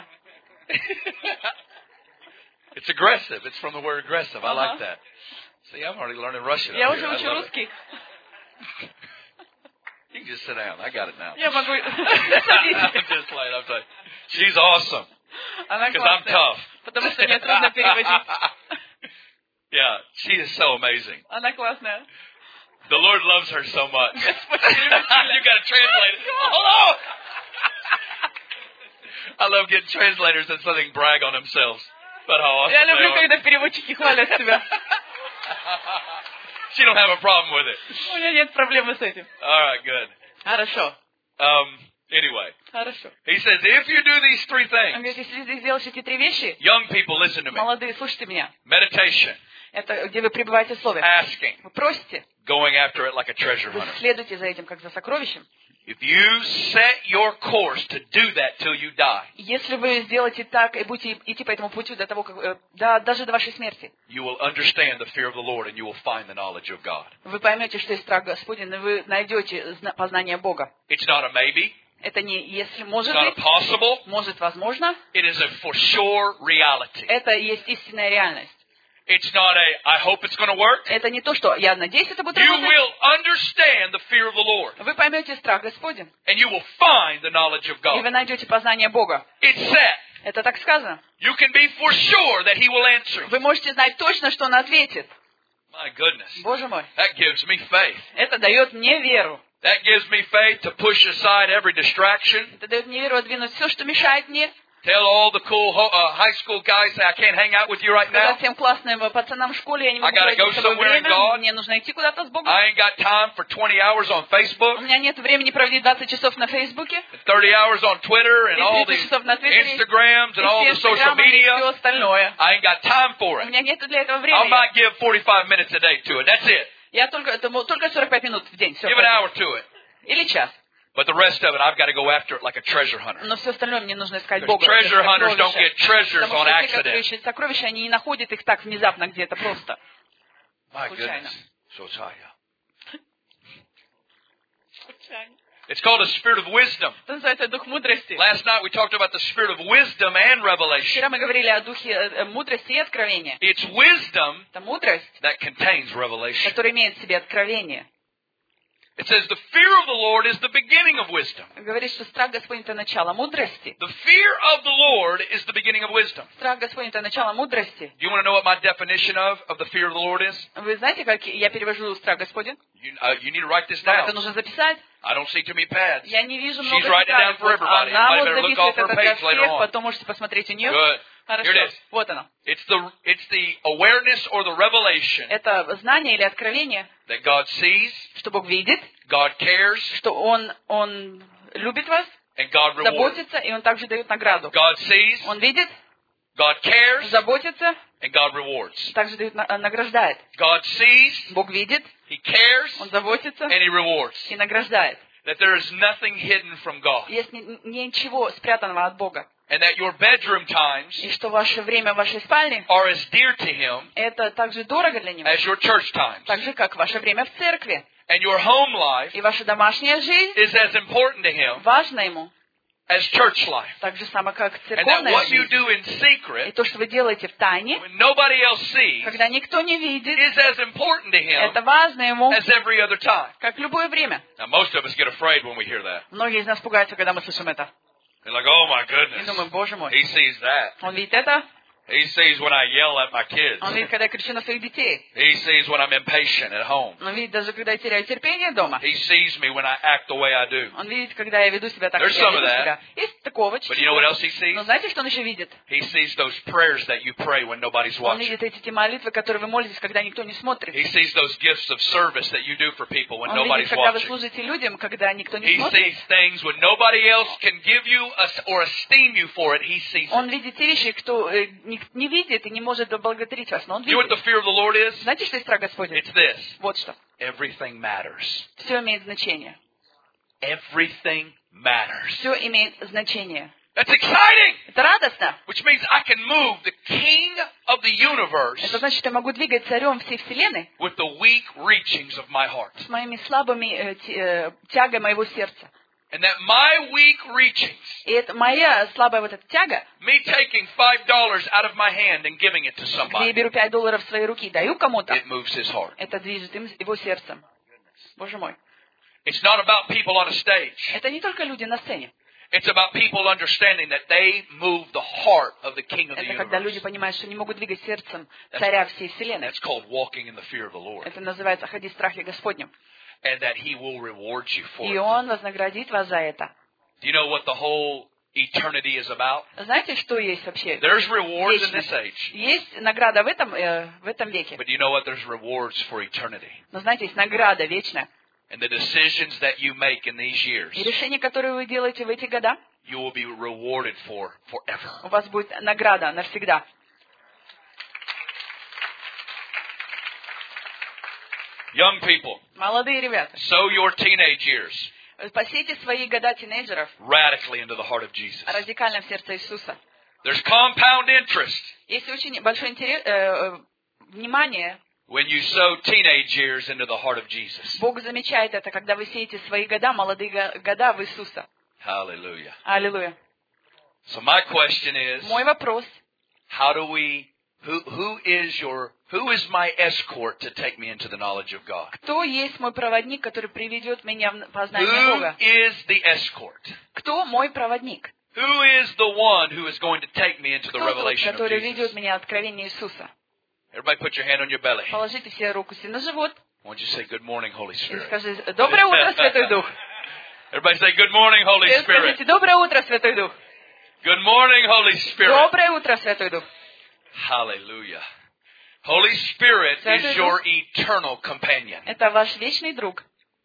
Speaker 3: It's aggressive. It's from the word aggressive. I like
Speaker 2: Uh-huh.
Speaker 3: that. See, I'm already learning Russian.
Speaker 2: Я
Speaker 3: up
Speaker 2: уже
Speaker 3: here. I
Speaker 2: учу
Speaker 3: love it.
Speaker 2: русский.
Speaker 3: You can just sit down. I got it now.
Speaker 2: Я могу...
Speaker 3: I'm
Speaker 2: Садитесь.
Speaker 3: just like, I'm like, she's awesome.
Speaker 2: Она
Speaker 3: Because I'm
Speaker 2: классная.
Speaker 3: tough.
Speaker 2: Потому что мне трудно переводить.
Speaker 3: Yeah, she is so amazing.
Speaker 2: Она классная.
Speaker 3: The Lord loves her so much. you
Speaker 2: Господь
Speaker 3: got
Speaker 2: любит тебя.
Speaker 3: to translate it. Hello! I love getting translators that something brag on themselves. But how awesome
Speaker 2: Я
Speaker 3: they
Speaker 2: люблю,
Speaker 3: are.
Speaker 2: когда переводчики хвалят себя.
Speaker 3: She don't have a problem with it.
Speaker 2: У меня нет проблемы с этим.
Speaker 3: All right, good.
Speaker 2: Хорошо.
Speaker 3: Um, anyway,
Speaker 2: Хорошо.
Speaker 3: he says, if you do these three
Speaker 2: Он
Speaker 3: things,
Speaker 2: говорит, если ты сделаешь эти три вещи,
Speaker 3: young people, listen to me.
Speaker 2: молодые, слушайте меня.
Speaker 3: Meditation,
Speaker 2: Это где вы пребываете в Слове.
Speaker 3: asking,
Speaker 2: Вы просите,
Speaker 3: going after it like a treasure
Speaker 2: вы
Speaker 3: hunter.
Speaker 2: следуете за этим, как за сокровищем.
Speaker 3: If you set your course to do that till you die,
Speaker 2: Если вы сделаете так и будете идти по этому пути до того, как, э, до, даже до вашей смерти,
Speaker 3: you will understand the fear of the Lord and you will find the knowledge of God.
Speaker 2: вы поймете, что есть страх Господень, и вы найдете зна- познание Бога.
Speaker 3: It's not a maybe.
Speaker 2: Это не если
Speaker 3: It's
Speaker 2: может
Speaker 3: not a
Speaker 2: быть,
Speaker 3: possible.
Speaker 2: может возможно.
Speaker 3: It is a for sure reality.
Speaker 2: Это и есть истинная реальность.
Speaker 3: It's not a, I hope it's going to work.
Speaker 2: Это не то, что я надеюсь, это будет
Speaker 3: You
Speaker 2: работать.
Speaker 3: will understand the fear of the Lord
Speaker 2: Вы поймете страх Господень,
Speaker 3: and you will find the knowledge of
Speaker 2: и вы
Speaker 3: God.
Speaker 2: найдете познание Бога.
Speaker 3: It's set.
Speaker 2: Это так сказано.
Speaker 3: You can be for sure that He will answer.
Speaker 2: Вы можете знать точно, что Он ответит.
Speaker 3: My goodness.
Speaker 2: Боже мой,
Speaker 3: That gives me faith.
Speaker 2: это дает мне веру.
Speaker 3: That gives me faith to push aside every distraction.
Speaker 2: Это дает мне веру отдвинуть все, что мешает мне.
Speaker 3: Tell all the cool ho- uh, high school guys, say, I can't hang out with you right
Speaker 2: Сказать
Speaker 3: now.
Speaker 2: всем классным пацанам в школе, я не могу
Speaker 3: I gotta
Speaker 2: проводить
Speaker 3: go
Speaker 2: с тобой
Speaker 3: somewhere in
Speaker 2: время,
Speaker 3: God.
Speaker 2: мне нужно идти куда-то с Богом.
Speaker 3: I ain't got time for twenty hours on
Speaker 2: У
Speaker 3: Facebook,
Speaker 2: меня нет времени проводить двадцать часов на Фейсбуке,
Speaker 3: thirty hours on Twitter, and
Speaker 2: и
Speaker 3: all
Speaker 2: тридцать
Speaker 3: the
Speaker 2: часов на Твиттере, и
Speaker 3: Instagrams and all
Speaker 2: все
Speaker 3: the social
Speaker 2: инстаграмы, и все
Speaker 3: media.
Speaker 2: остальное.
Speaker 3: I ain't got time for
Speaker 2: У
Speaker 3: it.
Speaker 2: меня нет для этого
Speaker 3: I
Speaker 2: времени.
Speaker 3: might give forty-five minutes a day to it. That's it.
Speaker 2: Я только, это mo- только сорок пять минут в день. Все,
Speaker 3: Give an hour to it.
Speaker 2: или час.
Speaker 3: But the rest of it, I've got to go after it like a treasure hunter.
Speaker 2: Но все остальное мне нужно искать
Speaker 3: Because
Speaker 2: Бога.
Speaker 3: treasure
Speaker 2: это
Speaker 3: hunters don't
Speaker 2: сокровища.
Speaker 3: get treasures
Speaker 2: Потому
Speaker 3: on
Speaker 2: что те, которые
Speaker 3: accident.
Speaker 2: ищут сокровища, они не находят их так внезапно где-то просто.
Speaker 3: My
Speaker 2: Случайно.
Speaker 3: goodness. So tired. It's called a spirit of wisdom.
Speaker 2: Это называется дух мудрости.
Speaker 3: Last night we talked about the spirit of wisdom and revelation.
Speaker 2: Вчера мы говорили о духе э, мудрости и откровения.
Speaker 3: It's wisdom
Speaker 2: Это мудрость,
Speaker 3: that contains revelation.
Speaker 2: которая имеет в себе откровение.
Speaker 3: It says the fear of the Lord is the beginning of wisdom.
Speaker 2: Говорит, что страх Господень – это начало мудрости.
Speaker 3: The fear of the Lord is the beginning of wisdom.
Speaker 2: Страх Господень – это начало мудрости.
Speaker 3: Do you want to know what my definition of, of the fear of the Lord is?
Speaker 2: Вы знаете, как я перевожу страх Господень?
Speaker 3: You, uh, you need to write this
Speaker 2: Вам это
Speaker 3: down.
Speaker 2: нужно записать.
Speaker 3: I don't see too many pads.
Speaker 2: Я не вижу
Speaker 3: She's
Speaker 2: много
Speaker 3: writing it down
Speaker 2: тетрадок.
Speaker 3: for everybody.
Speaker 2: Она
Speaker 3: Everybody
Speaker 2: вот
Speaker 3: better look
Speaker 2: записывает
Speaker 3: off her
Speaker 2: это для
Speaker 3: page later
Speaker 2: всех,
Speaker 3: on.
Speaker 2: потом можете посмотреть у нее.
Speaker 3: Good.
Speaker 2: Хорошо.
Speaker 3: Here it is.
Speaker 2: Вот оно.
Speaker 3: It's the, it's the awareness or the revelation
Speaker 2: Это знание или откровение,
Speaker 3: that God sees,
Speaker 2: что Бог видит,
Speaker 3: God cares,
Speaker 2: что Он, Он любит вас,
Speaker 3: and God rewards.
Speaker 2: заботится, и Он также дает награду.
Speaker 3: God sees,
Speaker 2: Он видит,
Speaker 3: God cares,
Speaker 2: заботится,
Speaker 3: and God rewards.
Speaker 2: также дает, на- награждает.
Speaker 3: God sees,
Speaker 2: Бог видит,
Speaker 3: He cares,
Speaker 2: Он заботится
Speaker 3: and He rewards.
Speaker 2: и награждает.
Speaker 3: That there is nothing hidden from God.
Speaker 2: Есть ни- ничего спрятанного от Бога.
Speaker 3: And that your bedroom times
Speaker 2: И что ваше время в вашей спальне,
Speaker 3: are as dear to Him
Speaker 2: это так же дорого для Него,
Speaker 3: as your church times.
Speaker 2: так же, как ваше время в церкви.
Speaker 3: And your home life
Speaker 2: И ваша домашняя жизнь
Speaker 3: is as important to Him
Speaker 2: важна Ему,
Speaker 3: as church life.
Speaker 2: Так же самое, как
Speaker 3: And that
Speaker 2: церковная
Speaker 3: what you
Speaker 2: жизнь.
Speaker 3: do in
Speaker 2: И
Speaker 3: secret,
Speaker 2: то, что вы делаете в тайне,
Speaker 3: when nobody else sees,
Speaker 2: когда никто не видит,
Speaker 3: is as important to him
Speaker 2: это важно ему,
Speaker 3: as every other time.
Speaker 2: как любое время.
Speaker 3: Now, most of us get afraid when we hear that.
Speaker 2: Многие из нас пугаются, когда мы слышим это.
Speaker 3: They're like, oh my
Speaker 2: И
Speaker 3: goodness,
Speaker 2: думаем, боже мой,
Speaker 3: he sees that.
Speaker 2: он видит это,
Speaker 3: He sees when I yell at my kids.
Speaker 2: он видит, когда я кричу на своих детей,
Speaker 3: He sees when I'm impatient at home.
Speaker 2: он видит даже, когда я теряю терпение дома.
Speaker 3: He sees me when I act the way I do.
Speaker 2: Он видит, когда я веду себя так, как
Speaker 3: There's
Speaker 2: я
Speaker 3: some of
Speaker 2: веду
Speaker 3: that.
Speaker 2: себя. Есть такого
Speaker 3: But you know what else
Speaker 2: чуть-чуть.
Speaker 3: he
Speaker 2: Но
Speaker 3: sees?
Speaker 2: знаете, что он еще видит?
Speaker 3: He sees those prayers that you pray when nobody's
Speaker 2: Он
Speaker 3: watching.
Speaker 2: видит эти те молитвы, которые вы молитесь, когда никто не смотрит.
Speaker 3: He sees those gifts of service that you do for people when
Speaker 2: Он
Speaker 3: nobody's
Speaker 2: видит, когда вы
Speaker 3: watching.
Speaker 2: служите людям, когда никто не
Speaker 3: He
Speaker 2: смотрит.
Speaker 3: sees things when nobody else can give you a, or esteem you for it. He sees
Speaker 2: Он
Speaker 3: it.
Speaker 2: видит те вещи, кто э, не, не видит и не может поблагодарить вас, но он
Speaker 3: You know what
Speaker 2: видит.
Speaker 3: the fear of the Lord is?
Speaker 2: Знаете, что есть страх Господень?
Speaker 3: It's this.
Speaker 2: Вот что.
Speaker 3: Everything matters.
Speaker 2: Все имеет значение.
Speaker 3: Everything matters.
Speaker 2: Все имеет значение.
Speaker 3: That's exciting!
Speaker 2: Это радостно.
Speaker 3: Which means I can move the King of the universe
Speaker 2: Это значит, что я могу двигать царем всей вселенной
Speaker 3: with the weak reachings of my heart.
Speaker 2: с моими слабыми э, т- э, тягой моего сердца.
Speaker 3: And that my weak reachings,
Speaker 2: И это моя слабая вот эта тяга,
Speaker 3: me taking five dollars out of my hand and giving it to
Speaker 2: где я
Speaker 3: somebody,
Speaker 2: беру пять долларов в свои руки и даю кому-то,
Speaker 3: it moves his heart.
Speaker 2: это движет им его сердцем. Боже мой.
Speaker 3: It's not about people on a stage.
Speaker 2: Это не только люди на сцене.
Speaker 3: It's about people understanding that they move the heart of the King of the
Speaker 2: Это когда люди
Speaker 3: universe.
Speaker 2: понимают, что не могут двигать сердцем царя всей вселенной.
Speaker 3: That's called walking in the fear of the Lord.
Speaker 2: Это называется «ходи в страхе Господнем».
Speaker 3: And that he will reward you for
Speaker 2: И
Speaker 3: it.
Speaker 2: Он вознаградит вас за это.
Speaker 3: Do you know what the whole eternity is about?
Speaker 2: Знаете, что есть вообще?
Speaker 3: There's rewards in this age.
Speaker 2: Есть награда в этом, э, в этом веке.
Speaker 3: But you know what? There's rewards for eternity.
Speaker 2: Но знаете, есть награда вечная.
Speaker 3: And the decisions that you make in these years,
Speaker 2: И решения, которые вы делаете в эти года,
Speaker 3: you will be rewarded for forever.
Speaker 2: у вас будет награда навсегда.
Speaker 3: Young people,
Speaker 2: Молодые ребята,
Speaker 3: sow your teenage years
Speaker 2: посейте свои года тинейджеров
Speaker 3: radically into the heart of Jesus.
Speaker 2: радикально в сердце Иисуса.
Speaker 3: There's compound interest
Speaker 2: Есть очень большое интерес, э, э, внимание.
Speaker 3: when you sow teenage years into the heart of Jesus.
Speaker 2: Бог замечает это, когда вы сеете свои года, молодые го- года в Иисуса.
Speaker 3: Hallelujah.
Speaker 2: Аллилуйя.
Speaker 3: So my question is,
Speaker 2: Мой вопрос.
Speaker 3: how do we, who, who is your, who is my escort to take me into the knowledge of God?
Speaker 2: Кто есть мой проводник, который приведет меня в познание
Speaker 3: Who
Speaker 2: Бога?
Speaker 3: is the escort?
Speaker 2: Кто мой проводник?
Speaker 3: Who is the one who is going to take me into the
Speaker 2: Кто тот,
Speaker 3: revelation of
Speaker 2: который
Speaker 3: Jesus?
Speaker 2: ведет меня в откровение Иисуса?
Speaker 3: Everybody put your hand on your belly.
Speaker 2: Положите все руку себе на живот
Speaker 3: I want you to say, good morning, Holy
Speaker 2: и
Speaker 3: Spirit.
Speaker 2: скажи: «Доброе утро, Святой Дух».
Speaker 3: Everybody say, good morning, Holy
Speaker 2: И
Speaker 3: Spirit.
Speaker 2: скажите: «Доброе утро, Святой Дух».
Speaker 3: Good morning, Holy Spirit.
Speaker 2: Доброе утро, Святой Дух.
Speaker 3: Hallelujah. Holy Spirit
Speaker 2: Святой
Speaker 3: is your eternal companion.
Speaker 2: Это ваш вечный друг.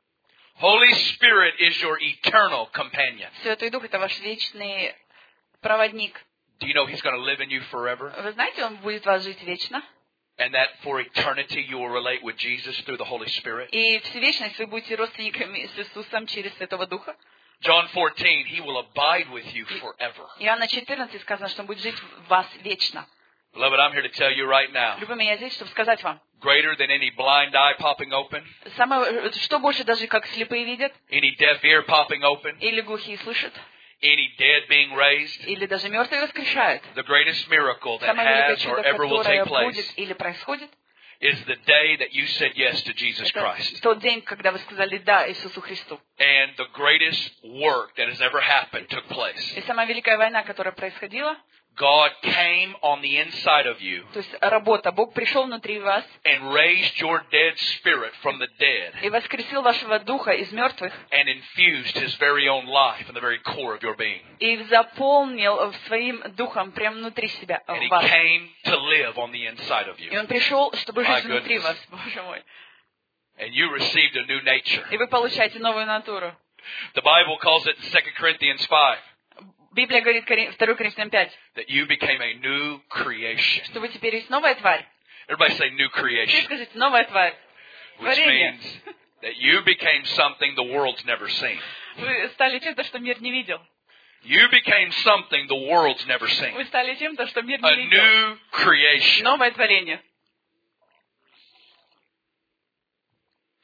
Speaker 3: Holy Spirit is your eternal companion.
Speaker 2: Святой Дух — это ваш вечный проводник.
Speaker 3: Do you know He's going to live in you forever?
Speaker 2: Вы знаете, Он будет вас жить вечно.
Speaker 3: And that for eternity you will relate with Jesus through the Holy Spirit?
Speaker 2: И всю вечность вы будете родственниками с Иисусом через Святого Духа.
Speaker 3: John fourteen, He will abide with you forever.
Speaker 2: Иоанна четырнадцать сказано, что Он будет жить в вас вечно.
Speaker 3: Beloved, I'm here to tell you right now,
Speaker 2: Любимый, я здесь, чтобы сказать вам.
Speaker 3: greater than any blind eye popping open,
Speaker 2: Самое, что больше даже как слепые видят,
Speaker 3: any deaf ear popping open,
Speaker 2: или глухие слышат,
Speaker 3: any dead being raised,
Speaker 2: или даже мертвые воскрешают.
Speaker 3: the greatest miracle that
Speaker 2: Самое великое
Speaker 3: has or
Speaker 2: чудо,
Speaker 3: ever will
Speaker 2: которое
Speaker 3: take place
Speaker 2: будет или происходит,
Speaker 3: is the day that you said yes to Jesus
Speaker 2: это
Speaker 3: Christ.
Speaker 2: тот день, когда вы сказали «да» Иисусу Христу.
Speaker 3: And the greatest work that has ever happened took place.
Speaker 2: И самая великая война, которая происходила,
Speaker 3: God came on the inside of you
Speaker 2: то есть работа, Бог пришел внутри вас
Speaker 3: and raised your dead spirit from the dead
Speaker 2: и воскресил вашего духа из мертвых
Speaker 3: and infused His very own life in the very core of your being.
Speaker 2: и заполнил своим духом прямо внутри себя
Speaker 3: And He
Speaker 2: вас.
Speaker 3: came to live on the inside of
Speaker 2: И
Speaker 3: you.
Speaker 2: Он пришел, чтобы
Speaker 3: My
Speaker 2: жить внутри
Speaker 3: goodness.
Speaker 2: вас, Боже мой.
Speaker 3: And you received a new nature.
Speaker 2: И вы получаете новую натуру.
Speaker 3: The Bible calls it in Second Corinthians five
Speaker 2: Библия говорит, второе Коринфянам пять,
Speaker 3: that you became a new creation.
Speaker 2: что вы теперь есть новая тварь.
Speaker 3: Everybody say new
Speaker 2: Все
Speaker 3: creation,
Speaker 2: скажите, новая тварь.
Speaker 3: which
Speaker 2: Творение.
Speaker 3: means that you became something the world's never seen.
Speaker 2: Вы стали чем-то, что мир не видел.
Speaker 3: You became something the world's never seen.
Speaker 2: Вы стали чем-то, что мир
Speaker 3: A
Speaker 2: не видел.
Speaker 3: new creation.
Speaker 2: Новое творение.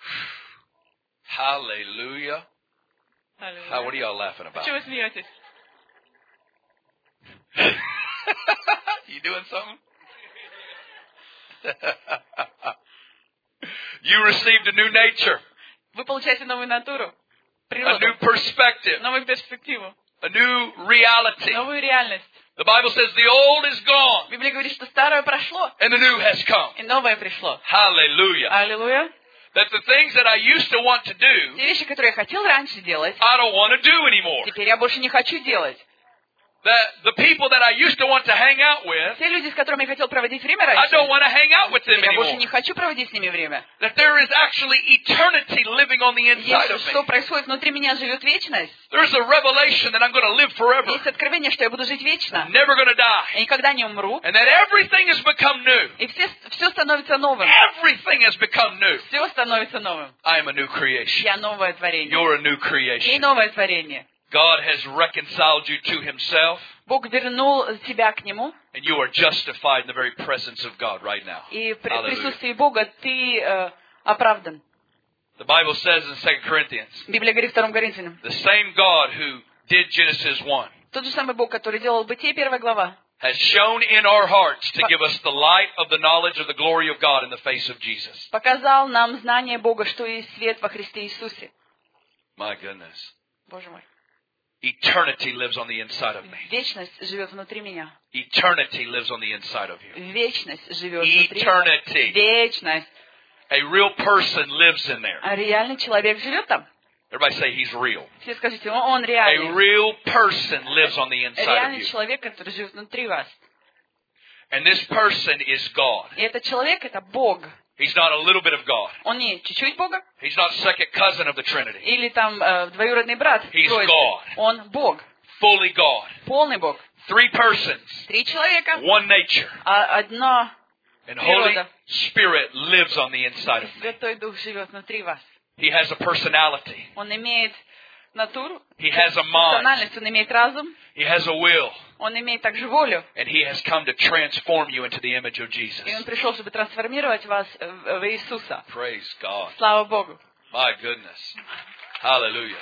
Speaker 3: Hallelujah. How, what are y'all laughing about?
Speaker 2: Чего вы смеетесь?
Speaker 3: You doing something? You received a new nature,
Speaker 2: Вы получаете новую натуру,
Speaker 3: a
Speaker 2: природу,
Speaker 3: new perspective,
Speaker 2: новую перспективу,
Speaker 3: a new reality.
Speaker 2: новую реальность.
Speaker 3: The Bible says the old is gone
Speaker 2: Библия говорит, что старое прошло,
Speaker 3: and the new has come.
Speaker 2: и новое пришло.
Speaker 3: Hallelujah.
Speaker 2: Аллилуйя.
Speaker 3: That the things that I used to want to do,
Speaker 2: Те вещи, которые я хотел раньше делать,
Speaker 3: I don't want to do anymore.
Speaker 2: теперь я больше не хочу делать.
Speaker 3: That the people that I used to want to hang out with,
Speaker 2: Те люди, с которыми я хотел проводить время
Speaker 3: I
Speaker 2: раньше,
Speaker 3: don't want to hang out with them
Speaker 2: теперь я больше
Speaker 3: anymore.
Speaker 2: не хочу проводить с ними время.
Speaker 3: That there is actually eternity living on the inside of
Speaker 2: Есть, что
Speaker 3: me.
Speaker 2: происходит внутри меня, живет вечность.
Speaker 3: There's a revelation that I'm going to live forever.
Speaker 2: Есть откровение, что я буду жить вечно.
Speaker 3: Never going to
Speaker 2: Я
Speaker 3: die.
Speaker 2: никогда не умру.
Speaker 3: And that everything has become new.
Speaker 2: И все, все становится новым.
Speaker 3: Everything has become new.
Speaker 2: Все становится новым.
Speaker 3: I am a new creation.
Speaker 2: Я новое творение.
Speaker 3: You're a new
Speaker 2: И
Speaker 3: creation.
Speaker 2: новое творение.
Speaker 3: God has reconciled you to Himself,
Speaker 2: Бог вернул тебя к Нему.
Speaker 3: and you are justified in the very presence of God right now.
Speaker 2: И при
Speaker 3: Hallelujah.
Speaker 2: присутствии Бога ты э, оправдан.
Speaker 3: The Bible says in Second Corinthians,
Speaker 2: Библия говорит втором Коринфянам.
Speaker 3: the same God who did Genesis one
Speaker 2: Тот же самый Бог, который делал Бытие, первая глава,
Speaker 3: has shown in our hearts to give us the light of the knowledge of the glory of God in the face of Jesus.
Speaker 2: показал нам знание Бога, что есть свет во Христе Иисусе.
Speaker 3: My goodness.
Speaker 2: Боже мой.
Speaker 3: Eternity lives on the inside of me.
Speaker 2: Вечность живет внутри меня.
Speaker 3: Eternity lives on the inside of you.
Speaker 2: Вечность живет внутри меня.
Speaker 3: Eternity.
Speaker 2: Вечность.
Speaker 3: A real person lives in there.
Speaker 2: А реальный человек живет там.
Speaker 3: Everybody say he's real.
Speaker 2: Все скажите, он, он
Speaker 3: A
Speaker 2: реальный.
Speaker 3: real person lives on the inside of
Speaker 2: Реальный
Speaker 3: you.
Speaker 2: человек, который живет внутри вас.
Speaker 3: And this person is God.
Speaker 2: И этот человек — это Бог.
Speaker 3: He's not a little bit of God.
Speaker 2: Он не чуть-чуть Бога,
Speaker 3: He's not second cousin of the Trinity.
Speaker 2: или там э, двоюродный брат
Speaker 3: He's
Speaker 2: Троицы.
Speaker 3: God.
Speaker 2: Он Бог.
Speaker 3: Fully God.
Speaker 2: Полный Бог.
Speaker 3: Three persons.
Speaker 2: Три человека,
Speaker 3: One nature.
Speaker 2: а одно
Speaker 3: And Holy
Speaker 2: природа.
Speaker 3: Spirit lives on the inside of me.
Speaker 2: Святой Дух живет внутри вас.
Speaker 3: He has a personality.
Speaker 2: Он имеет натуру,
Speaker 3: He has a mind.
Speaker 2: персональность, он имеет разум,
Speaker 3: He has a will.
Speaker 2: он имеет также волю.
Speaker 3: And He has come to transform you into the image of Jesus.
Speaker 2: И он пришел, чтобы трансформировать вас в, в Иисуса.
Speaker 3: Praise God.
Speaker 2: Слава Богу.
Speaker 3: My goodness. Hallelujah.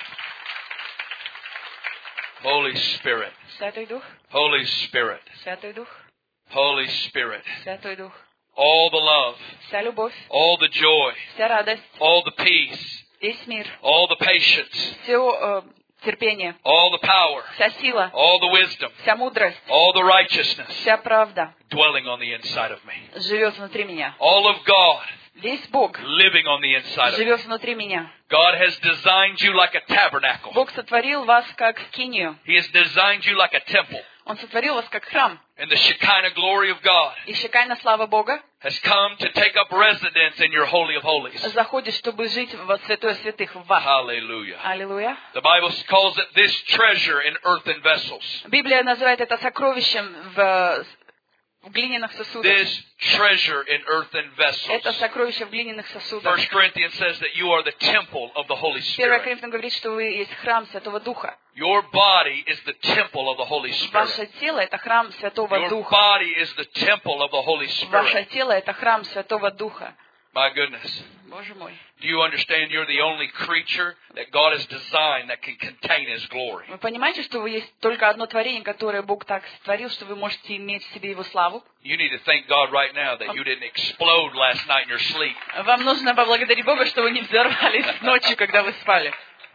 Speaker 3: Holy Spirit.
Speaker 2: Святой Дух,
Speaker 3: Holy Spirit.
Speaker 2: Святой Дух,
Speaker 3: Holy Spirit.
Speaker 2: Святой Дух.
Speaker 3: All the love.
Speaker 2: Вся любовь,
Speaker 3: All the joy.
Speaker 2: вся радость,
Speaker 3: All the peace.
Speaker 2: весь мир,
Speaker 3: All the patience.
Speaker 2: все э, терпение,
Speaker 3: All the power.
Speaker 2: вся сила,
Speaker 3: All the wisdom.
Speaker 2: вся мудрость,
Speaker 3: All the righteousness.
Speaker 2: вся правда
Speaker 3: Dwelling on the inside of me.
Speaker 2: живет внутри меня.
Speaker 3: All of God
Speaker 2: Весь Бог
Speaker 3: living on the inside of me.
Speaker 2: живет внутри меня.
Speaker 3: God has designed you like a tabernacle.
Speaker 2: Бог сотворил вас как скинию.
Speaker 3: He has designed you like a temple.
Speaker 2: Он сотворил вас как храм.
Speaker 3: And the Shekinah glory of God
Speaker 2: И шикайна слава Бога
Speaker 3: has come to take up residence in your Holy of Holies.
Speaker 2: заходит, чтобы жить во святое святых в вас.
Speaker 3: Hallelujah.
Speaker 2: Аллилуйя.
Speaker 3: The Bible calls it this treasure in earthen vessels.
Speaker 2: Библия называет это сокровищем в, в глиняных сосудах.
Speaker 3: This treasure in earthen
Speaker 2: Это
Speaker 3: vessels.
Speaker 2: сокровище в глиняных сосудах.
Speaker 3: First Corinthians says that you are the temple of the Holy
Speaker 2: Первое
Speaker 3: Spirit.
Speaker 2: Коринфянам говорит, что вы есть храм Святого Духа.
Speaker 3: Your body is the temple of the Holy
Speaker 2: Ваше
Speaker 3: Spirit.
Speaker 2: тело — это храм Святого
Speaker 3: Your
Speaker 2: Духа.
Speaker 3: body is the temple of the Holy
Speaker 2: Ваше
Speaker 3: Spirit.
Speaker 2: тело — это храм Святого Духа.
Speaker 3: My goodness.
Speaker 2: Боже мой.
Speaker 3: Do you understand you're the only creature that God has designed that can contain His glory?
Speaker 2: Вы понимаете, что вы есть только одно творение, которое Бог так сотворил, что вы можете иметь в себе Его славу?
Speaker 3: You need to thank God right now that you didn't explode last night in your sleep.
Speaker 2: Вам нужно поблагодарить Бога, что вы не взорвались ночью, когда вы спали.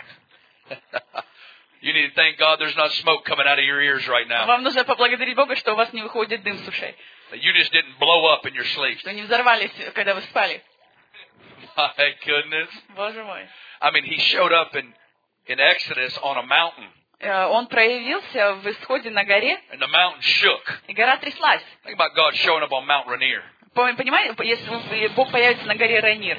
Speaker 3: You need to thank God there's not smoke coming out of your ears right now.
Speaker 2: Вам нужно поблагодарить Бога, что у вас не выходит дым с ушей.
Speaker 3: That you just didn't blow up in your sleep.
Speaker 2: Что не взорвались, когда вы спали.
Speaker 3: My goodness.
Speaker 2: Боже мой.
Speaker 3: I mean, He showed up in, in Exodus on a mountain,
Speaker 2: Э, Он проявился в исходе на горе,
Speaker 3: and the mountain shook.
Speaker 2: и гора тряслась.
Speaker 3: Think about God showing up on Mount Rainier.
Speaker 2: Пом- Понимаете, если Бог появится на горе Райнир,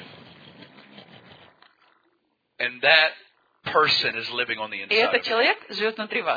Speaker 3: And that person is living on the
Speaker 2: и
Speaker 3: inside
Speaker 2: этот
Speaker 3: of you.
Speaker 2: человек живет внутри вас.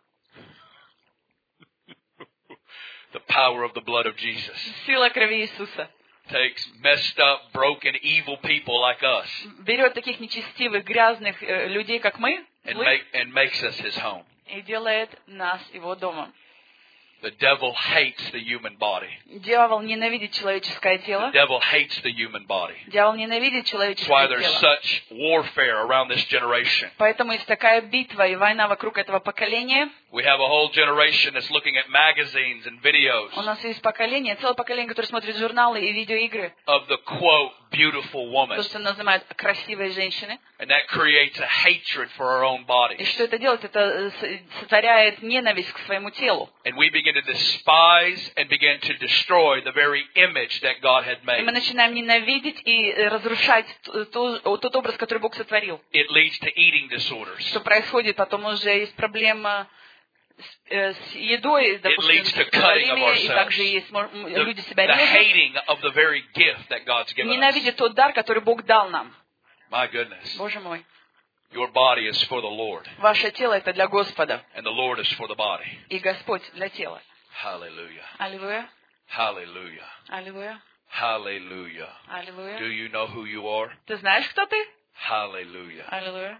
Speaker 3: The power of the blood of Jesus
Speaker 2: Сила крови Иисуса
Speaker 3: takes messed up, broken, evil people like us
Speaker 2: берет таких нечестивых, грязных э, людей, как мы,
Speaker 3: and,
Speaker 2: злых,
Speaker 3: make, and makes us His home.
Speaker 2: и делает нас Его домом.
Speaker 3: The devil hates the human body.
Speaker 2: Дьявол ненавидит человеческое
Speaker 3: The
Speaker 2: тело.
Speaker 3: devil hates the human body.
Speaker 2: Дьявол ненавидит
Speaker 3: That's why
Speaker 2: человеческое
Speaker 3: there's
Speaker 2: тело.
Speaker 3: such warfare around this generation.
Speaker 2: Поэтому есть такая битва и война вокруг этого поколения.
Speaker 3: We have a whole generation that's looking at magazines and videos
Speaker 2: У нас есть поколение, целое поколение, которое смотрит журналы и видеоигры.
Speaker 3: of the quote, beautiful woman.
Speaker 2: То, что называют красивые женщины.
Speaker 3: And that creates a hatred for our own
Speaker 2: И
Speaker 3: bodies.
Speaker 2: что это делает? Это э, сотворяет ненависть к своему телу.
Speaker 3: And we begin to despise and begin to destroy the very image that God had
Speaker 2: И мы
Speaker 3: made.
Speaker 2: начинаем ненавидеть и э, разрушать т- ту- тот образ, который Бог сотворил.
Speaker 3: It leads to eating disorders.
Speaker 2: Что происходит? Потом уже есть проблема с, э, с едой, допустим,
Speaker 3: leads to
Speaker 2: с
Speaker 3: cutting of
Speaker 2: калориями, и
Speaker 3: ourselves.
Speaker 2: также есть мо- м,
Speaker 3: The,
Speaker 2: люди себя
Speaker 3: the
Speaker 2: режут.
Speaker 3: hating of the very gift that God's given us.
Speaker 2: Ненавидят тот дар, который Бог дал нам.
Speaker 3: My goodness.
Speaker 2: Боже мой.
Speaker 3: Your body is for the Lord,
Speaker 2: Ваше тело это для Господа,
Speaker 3: and the Lord is for the body.
Speaker 2: и Господь для тела.
Speaker 3: Hallelujah.
Speaker 2: Аллилуйя,
Speaker 3: Hallelujah.
Speaker 2: аллилуйя,
Speaker 3: Hallelujah. Do
Speaker 2: аллилуйя.
Speaker 3: you know who you are?
Speaker 2: Ты знаешь, кто ты?
Speaker 3: Hallelujah.
Speaker 2: Аллилуйя.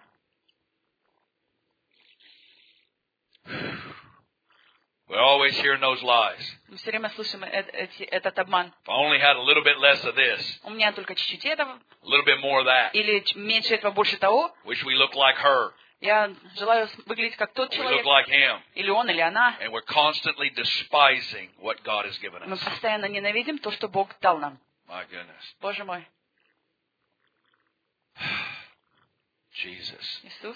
Speaker 3: We're always hearing those lies.
Speaker 2: Мы все время слышим э- эти- этот обман.
Speaker 3: If I only had a little bit less of this,
Speaker 2: У меня только чуть-чуть этого,
Speaker 3: a little bit more of that,
Speaker 2: или ч- меньше этого, больше того.
Speaker 3: wish we looked like her,
Speaker 2: Я желаю с- выглядеть как тот
Speaker 3: or we
Speaker 2: человек,
Speaker 3: look like him,
Speaker 2: или он, или она.
Speaker 3: and we're constantly despising what God has given
Speaker 2: Мы
Speaker 3: us.
Speaker 2: постоянно ненавидим то, что Бог дал нам.
Speaker 3: My goodness.
Speaker 2: Боже мой.
Speaker 3: Jesus.
Speaker 2: Иисус.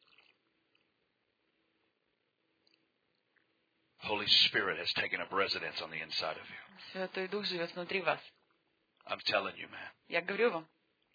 Speaker 3: Holy Spirit has taken up residence on the inside of you.
Speaker 2: Святой Дух живет внутри вас.
Speaker 3: I'm telling you, man.
Speaker 2: Я говорю вам.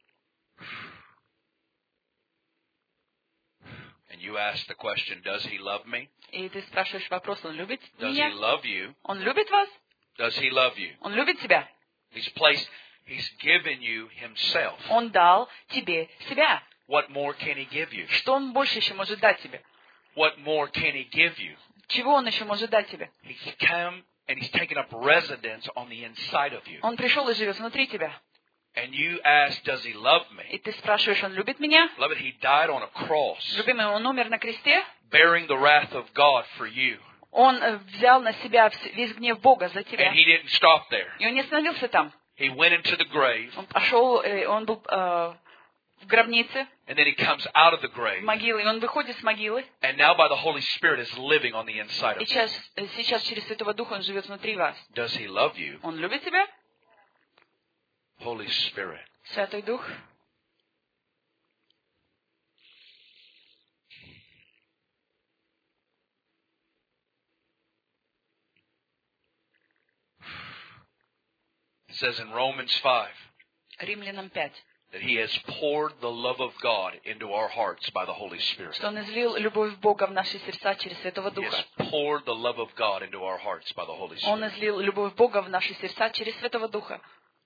Speaker 3: And you ask the question, does he love me?
Speaker 2: И ты спрашиваешь вопрос, он любит
Speaker 3: Does he
Speaker 2: меня?
Speaker 3: love you?
Speaker 2: Он любит вас?
Speaker 3: Does he love you?
Speaker 2: Он любит тебя?
Speaker 3: He's placed, he's given you himself.
Speaker 2: Он дал тебе себя.
Speaker 3: What more can he give you?
Speaker 2: Что он больше еще может дать тебе?
Speaker 3: What more can he give you?
Speaker 2: Чего он еще может дать тебе?
Speaker 3: He's come and he's taken up residence on the inside of you.
Speaker 2: Он пришел и живет внутри тебя.
Speaker 3: And you ask, does he love me?
Speaker 2: И ты спрашиваешь, он любит меня?
Speaker 3: Beloved, he died on a cross,
Speaker 2: Любимый, он умер на кресте.
Speaker 3: bearing the wrath of God for you.
Speaker 2: Он э, взял на себя вс- весь гнев Бога за тебя.
Speaker 3: And he didn't stop there.
Speaker 2: И он не остановился там.
Speaker 3: He went into the grave,
Speaker 2: Он пошел, э, он был э, в гробнице,
Speaker 3: and then he comes out of the
Speaker 2: в
Speaker 3: grave.
Speaker 2: могиле. И он выходит с могилы.
Speaker 3: And now by the Holy Spirit is living on the inside
Speaker 2: И
Speaker 3: of you.
Speaker 2: сейчас, э, сейчас через Святого Духа он живет внутри вас.
Speaker 3: Does he love you?
Speaker 2: Он любит тебя?
Speaker 3: Holy Spirit.
Speaker 2: Святой Дух.
Speaker 3: It says in Romans five
Speaker 2: Римлянам пять.
Speaker 3: that he has poured the love of God into our hearts by the Holy Spirit.
Speaker 2: Что он излил любовь Бога в наши сердца через Святого
Speaker 3: He
Speaker 2: Духа.
Speaker 3: has poured the love of God into our hearts by the Holy
Speaker 2: Он
Speaker 3: Spirit.
Speaker 2: излил любовь Бога в наши сердца через Святого Духа.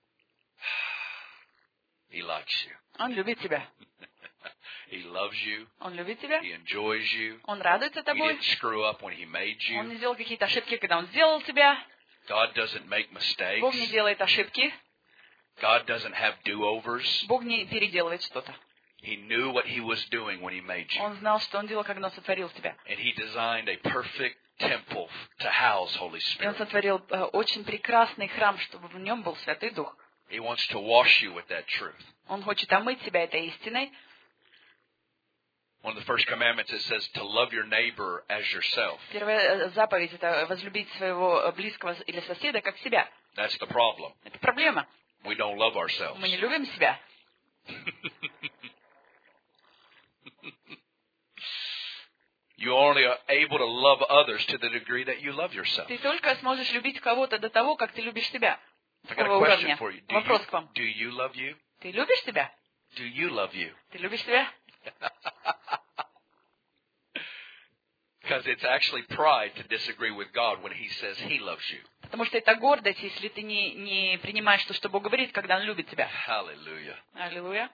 Speaker 3: He likes you.
Speaker 2: Он любит тебя.
Speaker 3: He loves you.
Speaker 2: Он любит тебя.
Speaker 3: He enjoys you.
Speaker 2: Он радуется
Speaker 3: He
Speaker 2: тобой.
Speaker 3: didn't screw up when he made
Speaker 2: Он
Speaker 3: you.
Speaker 2: не сделал какие-то ошибки, когда он сделал тебя.
Speaker 3: God doesn't make
Speaker 2: Бог не
Speaker 3: mistakes.
Speaker 2: делает ошибки.
Speaker 3: God doesn't have do-overs.
Speaker 2: Бог не переделывает что-то.
Speaker 3: He knew what he was doing when he made you.
Speaker 2: Он знал, что он делал, когда он сотворил тебя.
Speaker 3: And he designed a perfect temple to house Holy
Speaker 2: И он
Speaker 3: Spirit.
Speaker 2: сотворил э, очень прекрасный храм, чтобы в нем был Святый Дух.
Speaker 3: He wants to wash you with that truth.
Speaker 2: Он хочет омыть тебя этой истиной.
Speaker 3: One of the first commandments, it says to love your neighbor as yourself.
Speaker 2: Первая э, заповедь – это возлюбить своего э, близкого или соседа как себя.
Speaker 3: That's the problem.
Speaker 2: Это проблема.
Speaker 3: We don't love ourselves.
Speaker 2: Мы не любим себя.
Speaker 3: You only are able to love others to the degree that you love yourself.
Speaker 2: Ты только сможешь любить кого-то до того, как ты любишь себя.
Speaker 3: I got
Speaker 2: Такого
Speaker 3: a question
Speaker 2: уровня.
Speaker 3: for you. Do,
Speaker 2: Вопрос к
Speaker 3: you.
Speaker 2: вам.
Speaker 3: do you love you?
Speaker 2: Ты любишь себя?
Speaker 3: Do you love you?
Speaker 2: Ты любишь себя?
Speaker 3: Because it's actually pride to disagree with God when he says he loves you.
Speaker 2: Потому что это гордость, если ты не, не принимаешь то, что Бог говорит, когда Он любит тебя.
Speaker 3: Hallelujah.
Speaker 2: Аллилуйя.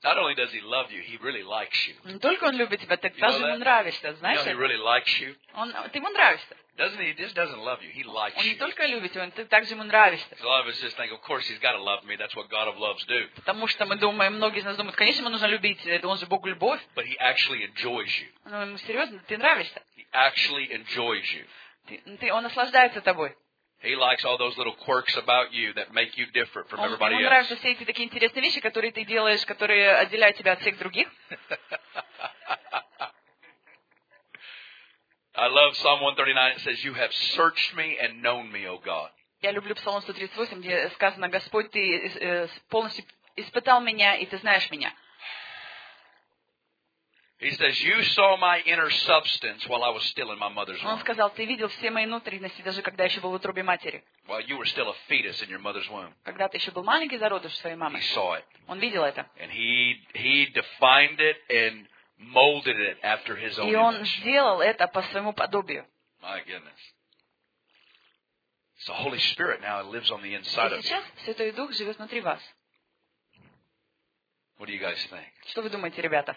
Speaker 3: Not only does he love you, he really likes you.
Speaker 2: Не только он любит тебя, ты
Speaker 3: You know
Speaker 2: даже ему
Speaker 3: that?
Speaker 2: нравишься,
Speaker 3: You
Speaker 2: знаешь
Speaker 3: know he
Speaker 2: это?
Speaker 3: really likes you.
Speaker 2: Он, ты ему нравишься.
Speaker 3: Doesn't he? He just doesn't love you. He likes
Speaker 2: Он не
Speaker 3: you.
Speaker 2: только любит тебя, ты также ему нравишься.
Speaker 3: A lot of us just think, of course, he's got to love me. That's what God of loves do.
Speaker 2: Потому что мы думаем, многие из нас думают, конечно, ему нужно любить, это он же Бог любовь.
Speaker 3: But he actually enjoys you.
Speaker 2: Но ему серьезно, ты нравишься.
Speaker 3: He actually enjoys you.
Speaker 2: Ты, ты, он наслаждается тобой.
Speaker 3: He likes all those little quirks about you that make you different from
Speaker 2: Он,
Speaker 3: everybody
Speaker 2: ему
Speaker 3: else.
Speaker 2: нравятся все эти такие интересные вещи, которые ты делаешь, которые отделяют тебя от всех других.
Speaker 3: I love Psalm one thirty-nine. It says, "You have searched me and known me, O God."
Speaker 2: Я люблю Псалом сто тридцать восемь, где сказано: Господь, ты э, полностью испытал меня, и ты знаешь меня.
Speaker 3: He says, "You saw my inner substance while I was still in my mother's
Speaker 2: Он
Speaker 3: womb."
Speaker 2: сказал: ты видел все мои внутренности, даже когда я еще был в утробе матери.
Speaker 3: While you were still a fetus in your mother's womb.
Speaker 2: Когда ты еще был маленький зародыш своей
Speaker 3: He
Speaker 2: мамы.
Speaker 3: saw it.
Speaker 2: Он видел это.
Speaker 3: And he, he defined it and molded it after his own
Speaker 2: И он
Speaker 3: image.
Speaker 2: сделал это по своему подобию.
Speaker 3: My goodness. So Holy Spirit now lives on the inside
Speaker 2: И
Speaker 3: of you.
Speaker 2: сейчас Святой Дух живет внутри вас.
Speaker 3: What do you guys think?
Speaker 2: Что вы думаете, ребята?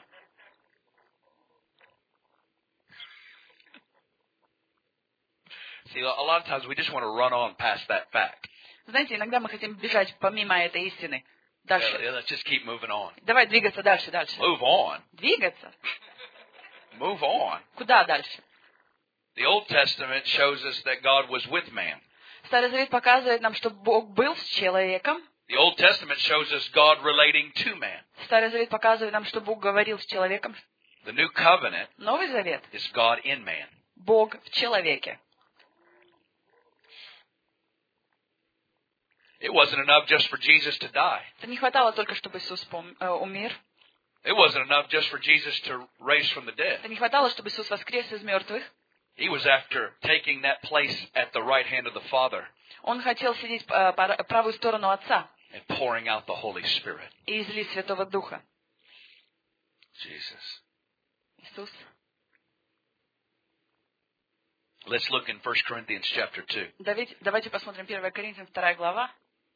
Speaker 3: See, a lot of times we just want to run on past that fact.
Speaker 2: Знаете, иногда мы хотим бежать помимо этой истины.
Speaker 3: Yeah,
Speaker 2: Дальше.
Speaker 3: yeah, let's just keep moving on.
Speaker 2: Давай двигаться дальше, дальше.
Speaker 3: Move on.
Speaker 2: Двигаться?
Speaker 3: Move on.
Speaker 2: Куда дальше?
Speaker 3: The Old Testament shows us that God was with man.
Speaker 2: Старый Завет показывает нам, что Бог был с человеком.
Speaker 3: The Old Testament shows us God relating to man.
Speaker 2: Старый Завет показывает нам, что Бог говорил с человеком.
Speaker 3: The New Covenant
Speaker 2: Новый Завет.
Speaker 3: is God in man.
Speaker 2: Бог в человеке.
Speaker 3: It wasn't enough just for Jesus to die.
Speaker 2: Это не хватало только, чтобы Иисус пом- э, умер.
Speaker 3: It wasn't enough just for Jesus to raise from the dead.
Speaker 2: Это не хватало, чтобы Иисус воскрес из мертвых.
Speaker 3: He was after taking that place at the right hand of the Father
Speaker 2: Он хотел сидеть по по правую сторону Отца
Speaker 3: and pouring out the Holy Spirit.
Speaker 2: и излить Святого Духа.
Speaker 3: Jesus.
Speaker 2: Иисус.
Speaker 3: Let's look in First Corinthians chapter two.
Speaker 2: Давайте, давайте посмотрим первое Коринфянам вторая глава.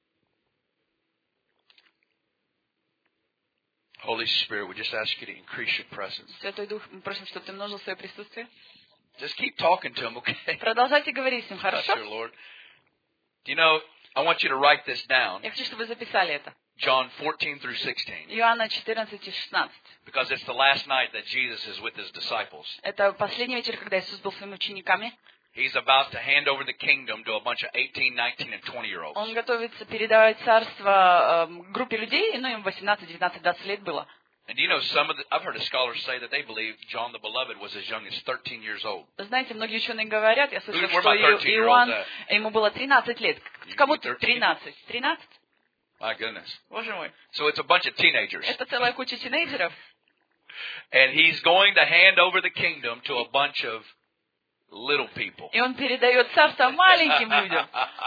Speaker 3: Holy Spirit, we just ask you to increase your presence.
Speaker 2: Святой Дух, мы просим, чтобы ты множил свое присутствие.
Speaker 3: Just keep talking to him, okay?
Speaker 2: Продолжайте говорить с ним,
Speaker 3: That's
Speaker 2: хорошо?
Speaker 3: your Lord. You know, I want you to write this down.
Speaker 2: Я хочу, чтобы вы записали это.
Speaker 3: John fourteen through sixteen.
Speaker 2: Иоанна четырнадцать и шестнадцать.
Speaker 3: Because it's the last night that Jesus is with his disciples.
Speaker 2: Это последний вечер, когда Иисус был своими учениками.
Speaker 3: He's about to hand over the kingdom to a bunch of eighteen, nineteen, and twenty year olds.
Speaker 2: Он готовится передавать царство э, группе людей, ну им восемнадцать, девятнадцать, двадцать лет было.
Speaker 3: And do you know some of the, I've heard of scholars say that they believe John the Beloved was as young as thirteen years old.
Speaker 2: Знаете, многие ученые говорят, я слышала,
Speaker 3: Where
Speaker 2: что
Speaker 3: my thirteen-year-old
Speaker 2: Иоанн,
Speaker 3: at?
Speaker 2: ему было тринадцать лет.
Speaker 3: You-
Speaker 2: Кому-то
Speaker 3: you thirteen?
Speaker 2: тринадцать. тринадцать?
Speaker 3: My goodness.
Speaker 2: Боже мой.
Speaker 3: So it's a bunch of teenagers.
Speaker 2: Это целая куча тинейджеров.
Speaker 3: And he's going to hand over the kingdom to a bunch of little people.
Speaker 2: И он передает царство маленьким людям.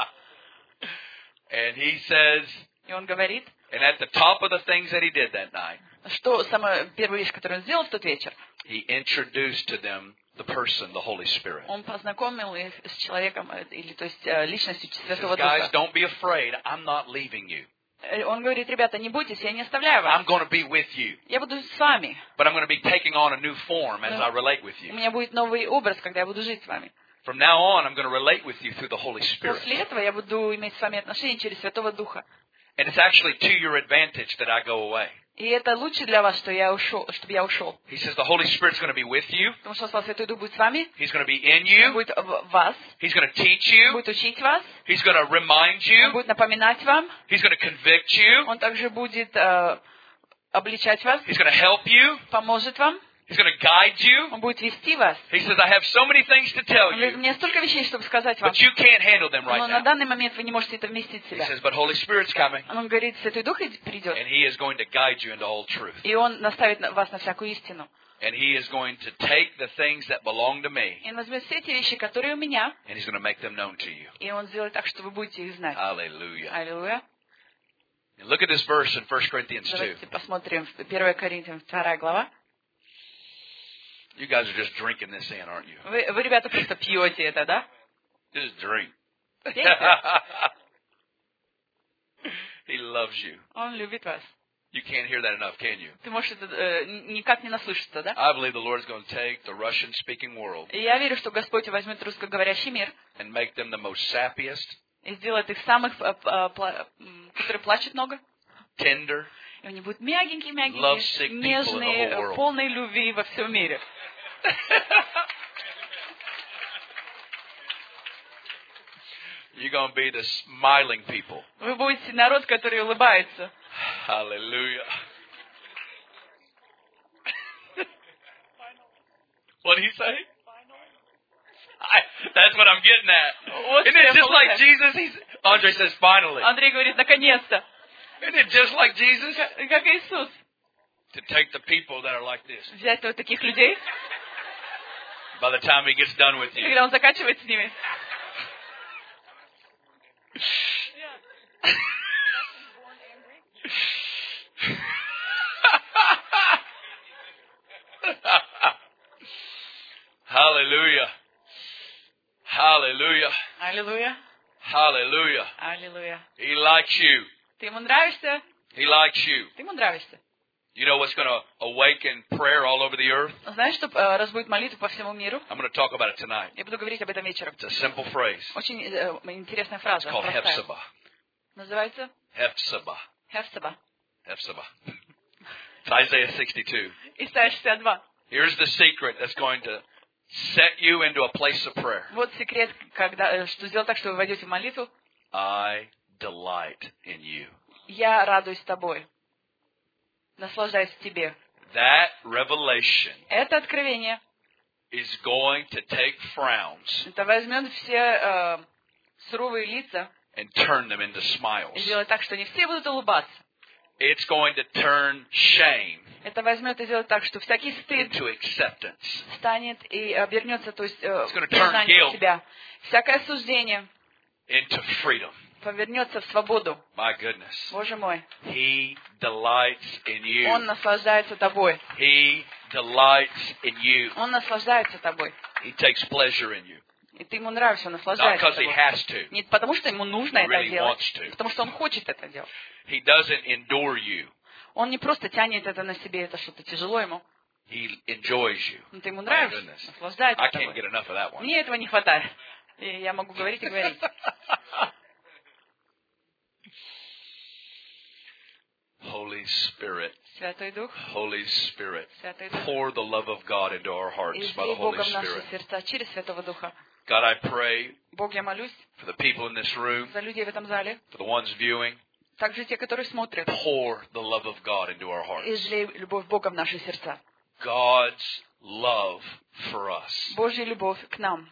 Speaker 3: And he says,
Speaker 2: И он говорит,
Speaker 3: and at the top of the things that he did that night,
Speaker 2: что самая первая вещь, которую он сделал в тот вечер,
Speaker 3: he introduced to them the person, the Holy Spirit.
Speaker 2: он познакомил их с человеком, э, или то есть э, личностью
Speaker 3: He says,
Speaker 2: Святого
Speaker 3: guys,
Speaker 2: Духа.
Speaker 3: don't be afraid. I'm not leaving you.
Speaker 2: Э, Он говорит, ребята, не бойтесь, я не оставляю
Speaker 3: I'm
Speaker 2: вас.
Speaker 3: going to be with you.
Speaker 2: Я буду с вами.
Speaker 3: But I'm going to be taking on a new form as I relate with
Speaker 2: У
Speaker 3: you.
Speaker 2: меня будет новый образ, когда я буду жить с вами.
Speaker 3: From now on, I'm going to relate with you through the Holy Spirit.
Speaker 2: После этого я буду иметь с вами отношения через Святого Духа.
Speaker 3: And it's actually to your advantage that I go away.
Speaker 2: И это лучше для вас, что я ушел, чтобы я ушел.
Speaker 3: He says the Holy Spirit's going to be with you.
Speaker 2: Потому что Святой Дух будет с вами,
Speaker 3: He's going to be in
Speaker 2: Он
Speaker 3: you.
Speaker 2: будет в вас,
Speaker 3: He's going to teach you.
Speaker 2: будет учить вас,
Speaker 3: He's going to remind
Speaker 2: Он
Speaker 3: you.
Speaker 2: будет напоминать вам,
Speaker 3: He's going to convict you.
Speaker 2: Он также будет э, обличать вас,
Speaker 3: He's going to help you.
Speaker 2: поможет вам,
Speaker 3: He's going to guide you.
Speaker 2: Он будет вести вас.
Speaker 3: He says, I have so many things to tell
Speaker 2: Он говорит, у
Speaker 3: you,
Speaker 2: меня столько вещей, чтобы сказать вам,
Speaker 3: but you can't handle them
Speaker 2: но
Speaker 3: right
Speaker 2: на
Speaker 3: now.
Speaker 2: данный момент вы не можете это вместить в
Speaker 3: He
Speaker 2: себя.
Speaker 3: says, but Holy Spirit's coming,
Speaker 2: Он говорит, Святой Дух придет,
Speaker 3: and He is going to guide you into all truth.
Speaker 2: и Он наставит на- вас на всякую истину.
Speaker 3: And He is going to take the things that belong to me,
Speaker 2: И Он возьмет все те вещи, которые у меня,
Speaker 3: and He's going to make them known to you.
Speaker 2: и Он сделает так, что вы будете их знать.
Speaker 3: Hallelujah.
Speaker 2: Аллилуйя.
Speaker 3: And look at this verse in First Corinthians two.
Speaker 2: Давайте посмотрим первое Коринфянам вторая глава.
Speaker 3: You guys are just drinking this in, aren't you?
Speaker 2: Вы, вы, ребята, просто пьете это, да?
Speaker 3: Just drink.
Speaker 2: Пейте.
Speaker 3: He loves you.
Speaker 2: Он любит вас.
Speaker 3: You can't hear that enough, can you?
Speaker 2: Ты можешь это э, никак не наслышаться, да?
Speaker 3: I believe the Lord is going to take the Russian-speaking world
Speaker 2: И я верю, что Господь возьмет русскоговорящий мир
Speaker 3: and make them the most sappiest,
Speaker 2: и сделает их самых, э, э, пла- м, которые плачут много.
Speaker 3: tender,
Speaker 2: И они будут мягенькие,
Speaker 3: Lovesick
Speaker 2: мягенькие,
Speaker 3: people in the
Speaker 2: нежные,
Speaker 3: whole world.
Speaker 2: э, полные любви во всем мире.
Speaker 3: You're going to be the smiling people.
Speaker 2: Вы будете народ, который улыбается.
Speaker 3: Hallelujah. What did he say? I, that's what I'm getting at.
Speaker 2: Вот
Speaker 3: Isn't
Speaker 2: что
Speaker 3: it
Speaker 2: я
Speaker 3: just like
Speaker 2: получаю.
Speaker 3: Jesus? He's, Andre says, finally.
Speaker 2: Андрей говорит, наконец-то.
Speaker 3: Isn't it just like Jesus?
Speaker 2: Как, как Иисус.
Speaker 3: To take the people that are like this.
Speaker 2: Взять вот таких людей,
Speaker 3: By the time he gets done with you.
Speaker 2: когда он заканчивает с ними.
Speaker 3: Hallelujah. Hallelujah.
Speaker 2: Аллилуйя.
Speaker 3: Hallelujah.
Speaker 2: Аллилуйя.
Speaker 3: He likes you.
Speaker 2: Ты ему нравишься?
Speaker 3: He likes you.
Speaker 2: Ты ему нравишься.
Speaker 3: You know what's going to awaken prayer all over the earth?
Speaker 2: Знаешь, что э, разбудит молитву по всему миру?
Speaker 3: I'm going to talk about it tonight.
Speaker 2: Я буду говорить об этом вечером.
Speaker 3: It's a simple phrase.
Speaker 2: Очень э, интересная фраза.
Speaker 3: It's called
Speaker 2: простая.
Speaker 3: Hephzibah.
Speaker 2: Называется
Speaker 3: Hephzibah.
Speaker 2: Хефсаба.
Speaker 3: Hephzibah. It's Isaiah sixty-two.
Speaker 2: Исайя шестьдесят два.
Speaker 3: Here's the secret that's going to set you into a place of prayer.
Speaker 2: Вот секрет, когда, э, что сделать так, что вы войдете в молитву.
Speaker 3: I delight in you.
Speaker 2: Я радуюсь тобой. Наслаждаюсь в тебе.
Speaker 3: That revelation
Speaker 2: Это откровение.
Speaker 3: is going to take frowns
Speaker 2: Это возьмет все э, суровые лица
Speaker 3: and turn them into
Speaker 2: и
Speaker 3: smiles.
Speaker 2: сделает так, что не все будут улыбаться.
Speaker 3: It's going to turn shame
Speaker 2: Это возьмет и сделает так, что всякий стыд
Speaker 3: into acceptance.
Speaker 2: станет и обернется, то есть э,
Speaker 3: It's gonna turn
Speaker 2: признание
Speaker 3: guilt
Speaker 2: себя. Всякое осуждение
Speaker 3: into freedom.
Speaker 2: повернется в свободу.
Speaker 3: My goodness.
Speaker 2: Боже мой,
Speaker 3: He delights in you.
Speaker 2: Он наслаждается тобой.
Speaker 3: He delights in you.
Speaker 2: Он наслаждается тобой.
Speaker 3: He takes pleasure in you.
Speaker 2: И ты ему нравишься, он
Speaker 3: Not
Speaker 2: наслаждается
Speaker 3: because he
Speaker 2: тобой.
Speaker 3: has to.
Speaker 2: Не потому, что ему нужно
Speaker 3: He
Speaker 2: это
Speaker 3: really
Speaker 2: делать,
Speaker 3: wants to.
Speaker 2: потому что он хочет это делать.
Speaker 3: He doesn't endure you.
Speaker 2: Он не просто тянет это на себе, это что-то тяжело ему.
Speaker 3: He enjoys you.
Speaker 2: Но ты ему
Speaker 3: My
Speaker 2: нравишься,
Speaker 3: goodness.
Speaker 2: наслаждается
Speaker 3: I can't
Speaker 2: тобой.
Speaker 3: get enough of that one.
Speaker 2: Мне этого не хватает. И я могу говорить и говорить.
Speaker 3: Holy Spirit,
Speaker 2: Святой Дух,
Speaker 3: Holy Spirit,
Speaker 2: Святой Дух,
Speaker 3: pour the love of God into our hearts by the
Speaker 2: излей
Speaker 3: Holy
Speaker 2: Бога в наши
Speaker 3: Spirit.
Speaker 2: сердца через Святого Духа.
Speaker 3: God, I pray
Speaker 2: Бог, я молюсь
Speaker 3: for the people in this room,
Speaker 2: за людей в этом зале,
Speaker 3: for the ones viewing.
Speaker 2: также те, которые смотрят.
Speaker 3: Pour the love of God into our hearts.
Speaker 2: Излей любовь Бога в наши сердца.
Speaker 3: God's love for us.
Speaker 2: Божья любовь к нам.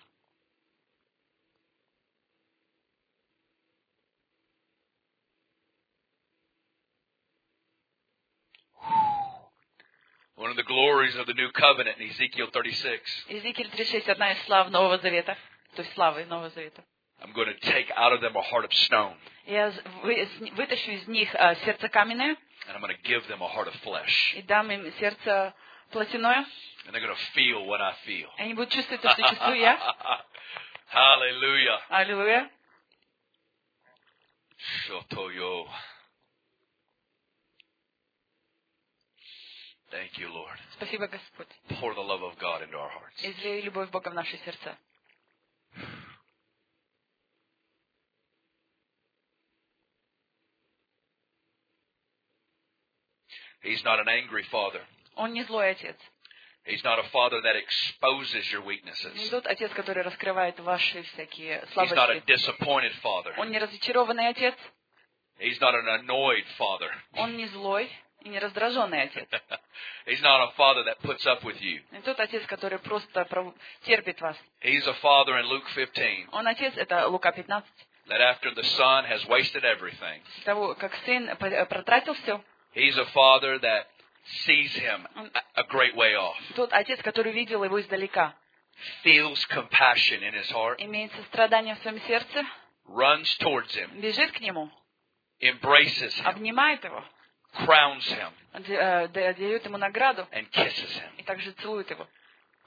Speaker 3: One of the glories of the new covenant in Ezekiel thirty-six.
Speaker 2: Иезекииль тридцать шесть, одна из слав Нового Завета, то есть славы Нового Завета.
Speaker 3: I'm going to take out of them a heart of stone,
Speaker 2: Я вы- вытащу из них а, сердце каменное
Speaker 3: and I'm going to give them a heart of flesh.
Speaker 2: и дам им сердце плотяное.
Speaker 3: And they're going to feel what I feel.
Speaker 2: И они будут чувствовать то, что чувствую я.
Speaker 3: Hallelujah.
Speaker 2: Аллилуйя.
Speaker 3: Shotoyo. Thank you, Lord.
Speaker 2: Спасибо, Господь.
Speaker 3: Pour the love of God into our hearts.
Speaker 2: Излей любовь Бога в наши сердца.
Speaker 3: He's not an angry father.
Speaker 2: Он не злой отец.
Speaker 3: He's not a father that exposes your
Speaker 2: Не
Speaker 3: weaknesses.
Speaker 2: тот отец, который раскрывает ваши всякие
Speaker 3: He's not a
Speaker 2: слабости.
Speaker 3: disappointed father.
Speaker 2: Он не разочарованный отец.
Speaker 3: He's not an annoyed father.
Speaker 2: Он не злой и не раздраженный отец.
Speaker 3: He's not a father that puts up with you.
Speaker 2: Не тот отец, который просто пров- терпит вас.
Speaker 3: He's a father in Luke fifteen
Speaker 2: Он отец, это Лука пятнадцать.
Speaker 3: that after the son has wasted everything,
Speaker 2: После того, как сын по- протратил все,
Speaker 3: he's a father that sees him a- a great way off,
Speaker 2: тот отец, который видел его издалека,
Speaker 3: feels compassion in his heart,
Speaker 2: имеет сострадание в своем сердце,
Speaker 3: runs towards him,
Speaker 2: бежит к нему,
Speaker 3: embraces him,
Speaker 2: обнимает его,
Speaker 3: crowns him,
Speaker 2: д- э, д- дает ему награду
Speaker 3: and kisses him.
Speaker 2: и также целует его.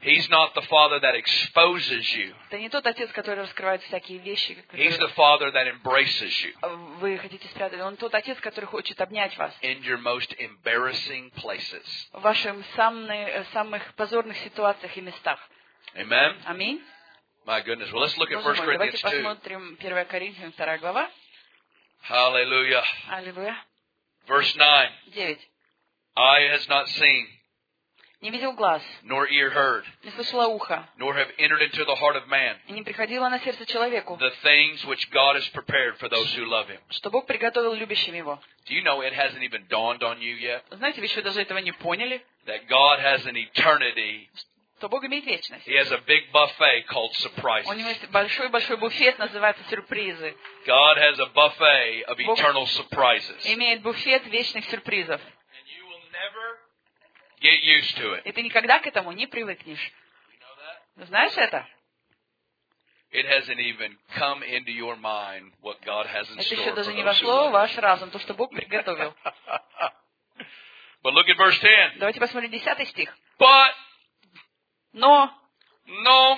Speaker 3: He's not the Father that exposes you.
Speaker 2: Это не тот Отец, который раскрывает всякие вещи,
Speaker 3: He's
Speaker 2: которые
Speaker 3: the Father that embraces you
Speaker 2: вы хотите спрятать. Он тот Отец, который хочет обнять вас
Speaker 3: in your most embarrassing places.
Speaker 2: в ваших самых, самых позорных ситуациях и местах.
Speaker 3: Amen?
Speaker 2: Аминь.
Speaker 3: My goodness. Well, let's look at
Speaker 2: Боже
Speaker 3: First
Speaker 2: мой, давайте
Speaker 3: Corinthians two.
Speaker 2: посмотрим первое Коринфянам, вторая глава.
Speaker 3: Hallelujah.
Speaker 2: Аллилуйя.
Speaker 3: Verse nine.
Speaker 2: девять.
Speaker 3: Eye has not seen,
Speaker 2: Не видел глаз,
Speaker 3: nor ear heard,
Speaker 2: не слышало ухо,
Speaker 3: nor have entered into the heart of man
Speaker 2: и не приходило на сердце человеку,
Speaker 3: the things which God has prepared for those who love Him.
Speaker 2: что Бог приготовил любящим Его.
Speaker 3: Do you know it hasn't even dawned on you yet
Speaker 2: Знаете, вы еще даже этого не поняли,
Speaker 3: that God has an eternity?
Speaker 2: что Бог имеет вечность.
Speaker 3: He has a big buffet called
Speaker 2: У
Speaker 3: surprises.
Speaker 2: него есть большой-большой буфет, называется сюрпризы.
Speaker 3: God has a buffet of
Speaker 2: Бог
Speaker 3: eternal surprises.
Speaker 2: имеет буфет вечных сюрпризов.
Speaker 3: And you will never get used to it.
Speaker 2: И ты никогда к этому не привыкнешь.
Speaker 3: You know that?
Speaker 2: Знаешь это?
Speaker 3: It hasn't even come into your mind what God has in
Speaker 2: Это
Speaker 3: store
Speaker 2: еще
Speaker 3: for
Speaker 2: даже не
Speaker 3: those who
Speaker 2: вошло в
Speaker 3: love
Speaker 2: ваш разум, то, что Бог приготовил.
Speaker 3: Him. But look at verse ten.
Speaker 2: Давайте посмотрим десятый стих.
Speaker 3: But,
Speaker 2: Но
Speaker 3: no,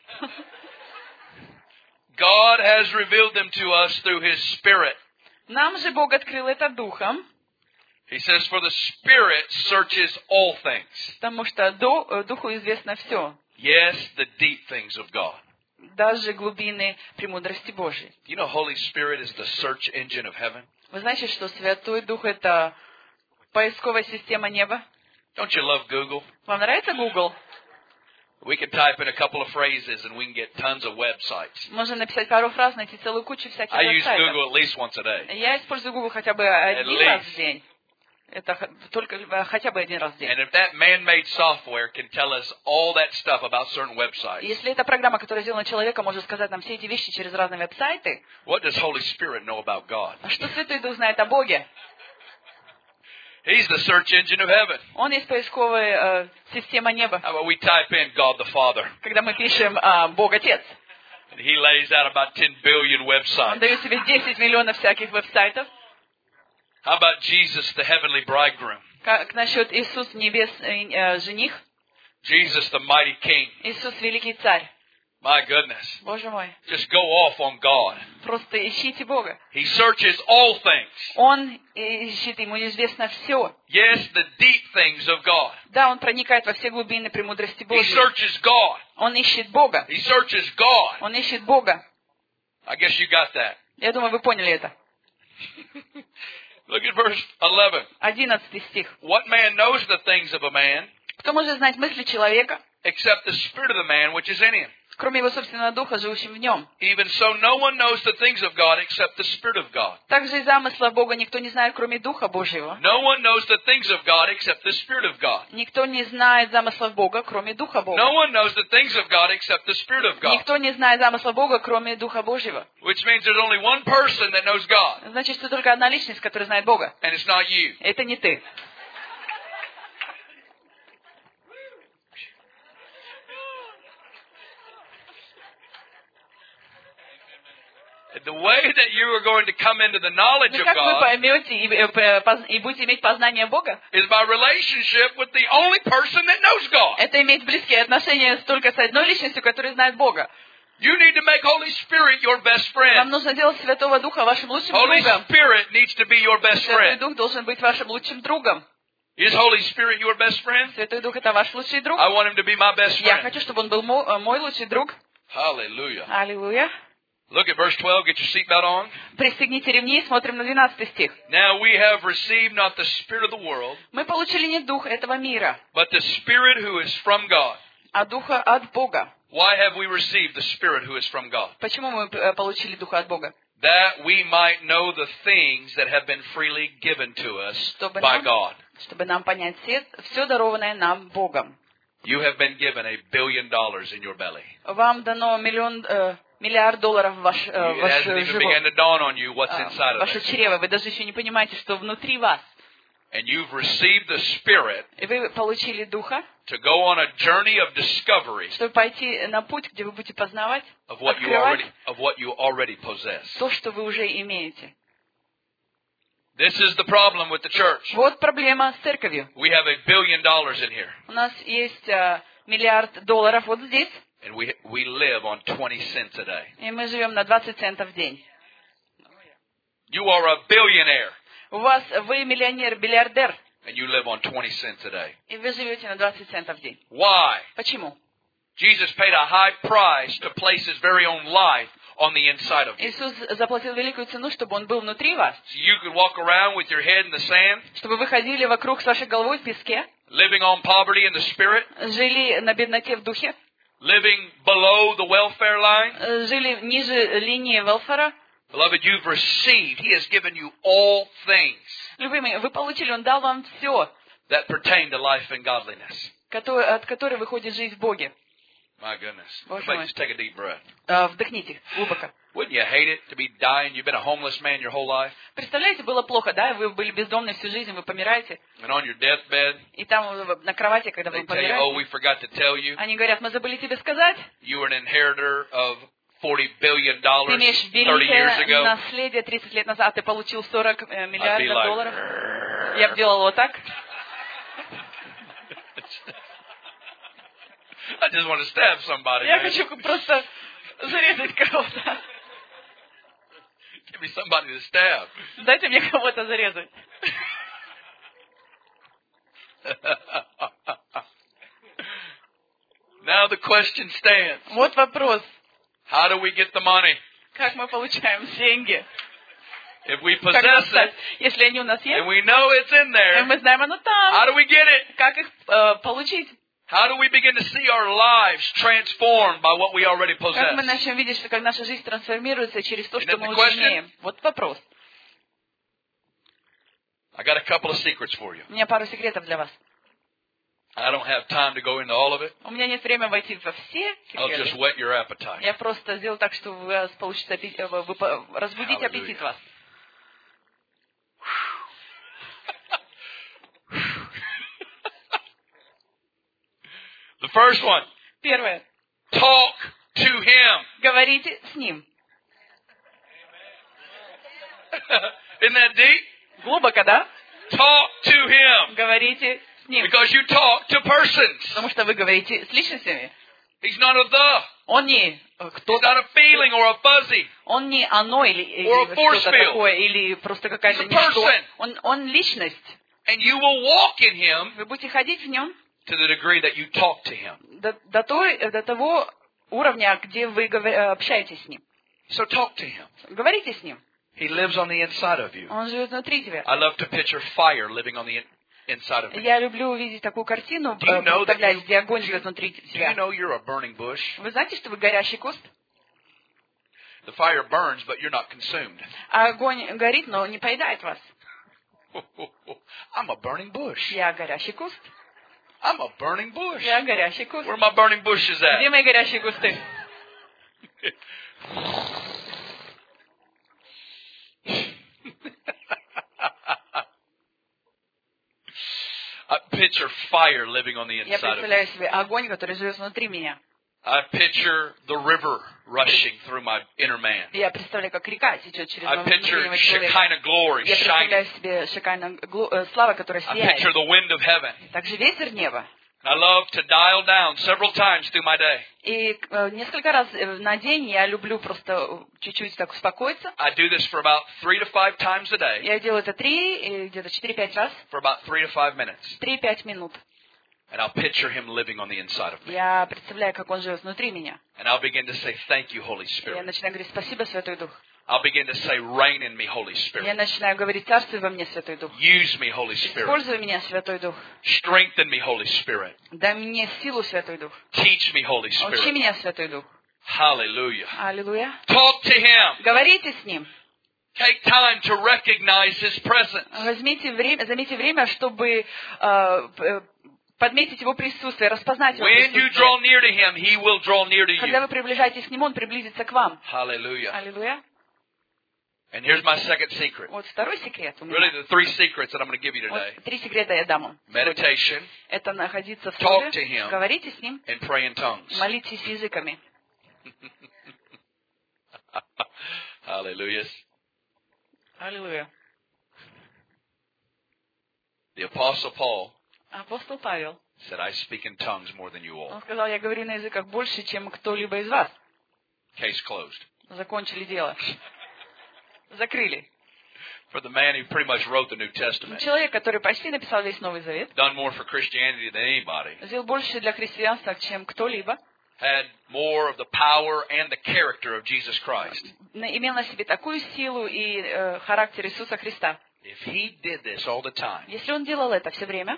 Speaker 3: God has revealed them to us through His Spirit.
Speaker 2: нам же Бог открыл это духом,
Speaker 3: He says, for the Spirit searches all things.
Speaker 2: потому что до- духу известно все,
Speaker 3: Yes, the deep things of God.
Speaker 2: даже глубины премудрости Божьей.
Speaker 3: You know, Holy Spirit is the search engine of heaven.
Speaker 2: Вы знаете, что Святой Дух — это поисковая система неба?
Speaker 3: Don't you love Google?
Speaker 2: Вам нравится Google?
Speaker 3: We can type in a couple of phrases and we can get tons of websites.
Speaker 2: Можно написать пару фраз, найти целую кучу всяких
Speaker 3: I use
Speaker 2: веб-сайтов.
Speaker 3: Google at least once a day.
Speaker 2: Я использую Google хотя бы один
Speaker 3: least.
Speaker 2: раз в день. Это х- только э, хотя бы один раз в день.
Speaker 3: And if that man-made software can tell us all that stuff about certain websites,
Speaker 2: Если эта программа, которая сделана человеком, может сказать нам все эти вещи через разные веб-сайты,
Speaker 3: what does Holy Spirit know about God?
Speaker 2: а что Святой Дух знает о Боге?
Speaker 3: He's the search engine of heaven.
Speaker 2: Он есть поисковая э, система неба.
Speaker 3: How about we type in God the Father?
Speaker 2: Когда мы пишем э, Бог Отец,
Speaker 3: And He lays out about ten billion
Speaker 2: он
Speaker 3: websites.
Speaker 2: дает себе десять миллионов всяких веб-сайтов.
Speaker 3: How about Jesus, the heavenly bridegroom?
Speaker 2: Как насчет Иисус небес э, э, жених?
Speaker 3: Jesus, the mighty king.
Speaker 2: Иисус великий царь.
Speaker 3: My goodness.
Speaker 2: Боже мой,
Speaker 3: Just go off on God.
Speaker 2: просто ищите Бога.
Speaker 3: He searches all things.
Speaker 2: Он ищет, ему известно все.
Speaker 3: Yes, the deep things of God.
Speaker 2: Да, он проникает во все глубины премудрости
Speaker 3: He
Speaker 2: Божьей.
Speaker 3: searches God.
Speaker 2: Он ищет Бога.
Speaker 3: He searches God.
Speaker 2: Он ищет Бога.
Speaker 3: I guess you got that.
Speaker 2: Я думаю, вы поняли это.
Speaker 3: Look at verse eleven.
Speaker 2: Одиннадцатый стих.
Speaker 3: What man knows the things of a man,
Speaker 2: Кто может знать мысли человека,
Speaker 3: except the spirit of the man which is in him?
Speaker 2: кроме его собственного духа, живущего в нем?
Speaker 3: Even so, no one knows the things of God except the Spirit of God.
Speaker 2: Также и замысла Бога никто не знает, кроме Духа Божьего.
Speaker 3: No one knows the things of God except the Spirit of God.
Speaker 2: Никто не знает замыслов Бога, кроме Духа Бога.
Speaker 3: No one knows the things of God except the Spirit of God.
Speaker 2: Никто не знает замысла Бога, кроме Духа Божьего.
Speaker 3: Which means there's only one person that knows God,
Speaker 2: Значит, что только одна личность, которая знает Бога.
Speaker 3: and it's not you.
Speaker 2: Это не ты.
Speaker 3: The way that you are going to come into the knowledge
Speaker 2: Ну
Speaker 3: of
Speaker 2: как вы
Speaker 3: God
Speaker 2: поймете и, э, п- поз- и будете иметь познание Бога?
Speaker 3: is by relationship with the only person that knows God.
Speaker 2: Это иметь близкие отношения только с одной личностью, которая знает Бога.
Speaker 3: You need to make Holy Spirit your best
Speaker 2: Вам
Speaker 3: friend.
Speaker 2: нужно делать Святого Духа вашим лучшим
Speaker 3: Holy
Speaker 2: другом.
Speaker 3: Spirit needs to be your best
Speaker 2: Святой
Speaker 3: friend.
Speaker 2: Дух должен быть вашим лучшим другом.
Speaker 3: Is Holy Spirit your best friend?
Speaker 2: Святой Дух — это ваш лучший друг.
Speaker 3: I want him to be my best
Speaker 2: Я
Speaker 3: friend.
Speaker 2: хочу, чтобы он был мо- э, мой лучший друг.
Speaker 3: Hallelujah.
Speaker 2: Аллилуйя.
Speaker 3: Look at verse twelve. Get your seatbelt on.
Speaker 2: Пристегните ремни, смотрим на двенадцатый стих.
Speaker 3: Now we have received not the spirit of the world,
Speaker 2: Мы получили не дух этого мира,
Speaker 3: but the Spirit who is from God.
Speaker 2: а духа от Бога.
Speaker 3: Why have we received the Spirit who is from God?
Speaker 2: Почему мы э, получили духа от Бога?
Speaker 3: That we might know the things that have been freely given to us
Speaker 2: Чтобы
Speaker 3: by
Speaker 2: нам,
Speaker 3: God.
Speaker 2: чтобы нам понять все, все дарованное нам Богом.
Speaker 3: You have been given a billion dollars in your belly.
Speaker 2: Вам дано миллион, э, миллиард долларов в ваш, э,
Speaker 3: It
Speaker 2: ваш
Speaker 3: hasn't even
Speaker 2: живот,
Speaker 3: begun to dawn on you what's
Speaker 2: э,
Speaker 3: inside of
Speaker 2: ваше
Speaker 3: it.
Speaker 2: чрево. Вы даже еще не понимаете, что внутри вас.
Speaker 3: And you've received the Spirit
Speaker 2: И вы получили духа,
Speaker 3: to go on a journey of discovery
Speaker 2: чтобы пойти на путь, где вы будете познавать,
Speaker 3: of what you
Speaker 2: открывать
Speaker 3: already of what you already possess.
Speaker 2: то, что вы уже имеете.
Speaker 3: This is the problem with the church.
Speaker 2: Вот проблема с церковью.
Speaker 3: We have a billion dollars in here.
Speaker 2: У нас есть э, миллиард долларов вот здесь,
Speaker 3: and we we live on twenty cents a day.
Speaker 2: и мы живем на двадцать центов в день.
Speaker 3: You are a billionaire,
Speaker 2: У вас, вы миллионер, миллиардер,
Speaker 3: and you live on twenty cents a day.
Speaker 2: и вы живете на двадцать центов в день.
Speaker 3: Why?
Speaker 2: Почему?
Speaker 3: Jesus paid a high price to place His very own life on the inside of you.
Speaker 2: Иисус заплатил великую цену, чтобы Он был внутри вас,
Speaker 3: So you could walk around with your head in the sand,
Speaker 2: чтобы вы ходили вокруг с вашей головой в песке,
Speaker 3: living on poverty in the spirit,
Speaker 2: жили на бедноте в духе,
Speaker 3: living below the welfare line.
Speaker 2: жили ниже линии велфера.
Speaker 3: Beloved, you've received. He has given you all things
Speaker 2: Любимые, вы получили, Он дал вам все,
Speaker 3: that pertain to life and godliness.
Speaker 2: от которой выходит жизнь в Боге.
Speaker 3: My goodness.
Speaker 2: Боже
Speaker 3: Everybody
Speaker 2: мой.
Speaker 3: just take a deep breath.
Speaker 2: Э, Вдохните глубоко.
Speaker 3: Wouldn't you hate it to be dying? You've been a homeless man your whole life.
Speaker 2: Представляете, было плохо, да? Вы были бездомны всю жизнь, вы помираете.
Speaker 3: And on your deathbed,
Speaker 2: И там э, на кровати, когда
Speaker 3: they
Speaker 2: вы
Speaker 3: tell you, oh,
Speaker 2: помираете,
Speaker 3: we forgot to tell you.
Speaker 2: они говорят, мы забыли тебе сказать.
Speaker 3: You were an inheritor of forty billion
Speaker 2: Ты
Speaker 3: dollars
Speaker 2: имеешь
Speaker 3: thirty years
Speaker 2: великое
Speaker 3: ago.
Speaker 2: наследие тридцать лет назад, ты получил сорок э,
Speaker 3: I'd be
Speaker 2: миллиардов
Speaker 3: like,
Speaker 2: долларов. Я бы делала вот так.
Speaker 3: I just want to stab somebody.
Speaker 2: Я
Speaker 3: Man.
Speaker 2: хочу просто зарезать кого-то.
Speaker 3: Give me somebody to stab.
Speaker 2: Дайте мне кого-то зарезать.
Speaker 3: Now the question stands.
Speaker 2: Вот вопрос.
Speaker 3: How do we get the money?
Speaker 2: Как мы получаем деньги?
Speaker 3: If we
Speaker 2: Как
Speaker 3: possess
Speaker 2: достать?
Speaker 3: it,
Speaker 2: Если они у нас
Speaker 3: and
Speaker 2: есть,
Speaker 3: we know it's in
Speaker 2: и
Speaker 3: there,
Speaker 2: мы знаем, оно
Speaker 3: how
Speaker 2: там.
Speaker 3: do we get it?
Speaker 2: Как их э, получить?
Speaker 3: How do we begin to see our lives transformed by what we already
Speaker 2: Как мы
Speaker 3: possess?
Speaker 2: начнем видеть, что как наша жизнь трансформируется через то,
Speaker 3: Isn't
Speaker 2: что
Speaker 3: that
Speaker 2: мы
Speaker 3: the
Speaker 2: уже
Speaker 3: question?
Speaker 2: имеем? Вот вопрос.
Speaker 3: I got a couple of secrets for you.
Speaker 2: У меня пару секретов для вас.
Speaker 3: I don't have time to go into all of it.
Speaker 2: У меня нет времени войти во все
Speaker 3: I'll just
Speaker 2: секреты.
Speaker 3: whet your appetite.
Speaker 2: Я просто сделаю так, что у вас получится аппетит, э, вы по- разбудить
Speaker 3: Hallelujah.
Speaker 2: аппетит вас.
Speaker 3: The first one,
Speaker 2: Первое.
Speaker 3: talk to him.
Speaker 2: Говорите с ним.
Speaker 3: Isn't that deep?
Speaker 2: Глубоко, да?
Speaker 3: Talk to him.
Speaker 2: Говорите с ним.
Speaker 3: Because you talk to persons.
Speaker 2: Потому что вы говорите с личностями.
Speaker 3: He's not a the.
Speaker 2: Он не э,
Speaker 3: He's
Speaker 2: кто-то,
Speaker 3: not a feeling or a fuzzy.
Speaker 2: он не оно или, или
Speaker 3: Or a force
Speaker 2: что-то
Speaker 3: field.
Speaker 2: такое, или просто какая-то
Speaker 3: He's a
Speaker 2: ничто.
Speaker 3: person.
Speaker 2: Он, он личность.
Speaker 3: And you will walk in him
Speaker 2: Вы будете ходить в нем
Speaker 3: to the degree that you talk to him.
Speaker 2: до, до, той, до того уровня, где вы говор- общаетесь с ним.
Speaker 3: So talk to him.
Speaker 2: Говорите с ним.
Speaker 3: He lives on the inside of you.
Speaker 2: Он живет внутри тебя.
Speaker 3: I love to picture fire living on the in- inside of me.
Speaker 2: Я люблю увидеть такую картину,
Speaker 3: Do you
Speaker 2: э,
Speaker 3: know that
Speaker 2: представлять,
Speaker 3: you-
Speaker 2: где огонь живет внутри
Speaker 3: Do you
Speaker 2: тебя.
Speaker 3: know you're a burning bush?
Speaker 2: Вы знаете, что вы горящий куст?
Speaker 3: The fire burns, but you're not consumed.
Speaker 2: А огонь горит, но не поедает вас.
Speaker 3: I'm a burning bush.
Speaker 2: Я горящий куст.
Speaker 3: I'm a burning bush.
Speaker 2: Я горящий куст.
Speaker 3: Where are my burning bushes
Speaker 2: Где
Speaker 3: at?
Speaker 2: мои горящие кусты?
Speaker 3: I picture fire living on the
Speaker 2: Я
Speaker 3: inside of me.
Speaker 2: представляю себе огонь, который живет внутри меня.
Speaker 3: I picture the river rushing through my inner man.
Speaker 2: Я представляю, как река течет через
Speaker 3: I
Speaker 2: моего
Speaker 3: picture
Speaker 2: внутреннего человека.
Speaker 3: Shekinah glory
Speaker 2: Я представляю
Speaker 3: shining.
Speaker 2: себе шикарную глу- э, славу, которая
Speaker 3: I picture
Speaker 2: сияет.
Speaker 3: the wind of heaven.
Speaker 2: Также ветер неба.
Speaker 3: I love to dial down several times through my day.
Speaker 2: И э, несколько раз э, на день я люблю просто э, чуть-чуть так успокоиться.
Speaker 3: I do this for about three to five times a day
Speaker 2: Я делаю это три, э, где-то четыре-пять раз,
Speaker 3: for about three to five minutes.
Speaker 2: три-пять минут.
Speaker 3: And I'll picture him living on the inside of me.
Speaker 2: Я представляю, как он живет внутри меня.
Speaker 3: And I'll begin to say, thank you, Holy
Speaker 2: И я
Speaker 3: Spirit.
Speaker 2: начинаю говорить, спасибо, Святой Дух.
Speaker 3: I'll begin to say, reign in me, Holy
Speaker 2: Я
Speaker 3: Spirit.
Speaker 2: начинаю говорить, царствуй во мне, Святой Дух.
Speaker 3: Use me, Holy Spirit.
Speaker 2: Используй меня, Святой Дух.
Speaker 3: Strengthen me, Holy Spirit.
Speaker 2: Дай мне силу, Святой Дух.
Speaker 3: Teach me, Holy
Speaker 2: Учи
Speaker 3: Spirit.
Speaker 2: меня, Святой Дух.
Speaker 3: Hallelujah.
Speaker 2: Аллилуйя.
Speaker 3: Talk to him.
Speaker 2: Говорите с ним.
Speaker 3: Take time to recognize his presence.
Speaker 2: Возьмите время, займите время, чтобы э, п- подметить его присутствие, распознать его
Speaker 3: When you draw
Speaker 2: присутствие.
Speaker 3: near to him, he will draw near to
Speaker 2: Когда
Speaker 3: you.
Speaker 2: вы приближаетесь к нему, он приблизится к вам.
Speaker 3: Hallelujah.
Speaker 2: Аллилуйя.
Speaker 3: And here's my second secret.
Speaker 2: Вот второй секрет у
Speaker 3: Really,
Speaker 2: меня.
Speaker 3: the three secrets that I'm going to give you today.
Speaker 2: Вот три секрета я дам вам.
Speaker 3: Meditation
Speaker 2: Это находиться в
Speaker 3: Talk to
Speaker 2: слове,
Speaker 3: him.
Speaker 2: говорите с ним,
Speaker 3: and pray in tongues.
Speaker 2: молитесь языками.
Speaker 3: Hallelujah.
Speaker 2: Аллилуйя.
Speaker 3: The Apostle Paul
Speaker 2: Апостол Павел
Speaker 3: Said, I speak in tongues more than you all.
Speaker 2: Он сказал, я говорю на языках больше, чем кто-либо из вас.
Speaker 3: Case closed.
Speaker 2: Закончили дело. Закрыли.
Speaker 3: For the man who pretty much wrote the New Testament.
Speaker 2: Человек, который почти написал весь Новый Завет,
Speaker 3: Done more for Christianity than anybody.
Speaker 2: сделал больше для христианства, чем кто-либо.
Speaker 3: Had more of the power and the character of Jesus Christ.
Speaker 2: Имел на себе такую силу и э, характер Иисуса Христа.
Speaker 3: If he did this all the time,
Speaker 2: Если он делал это все время,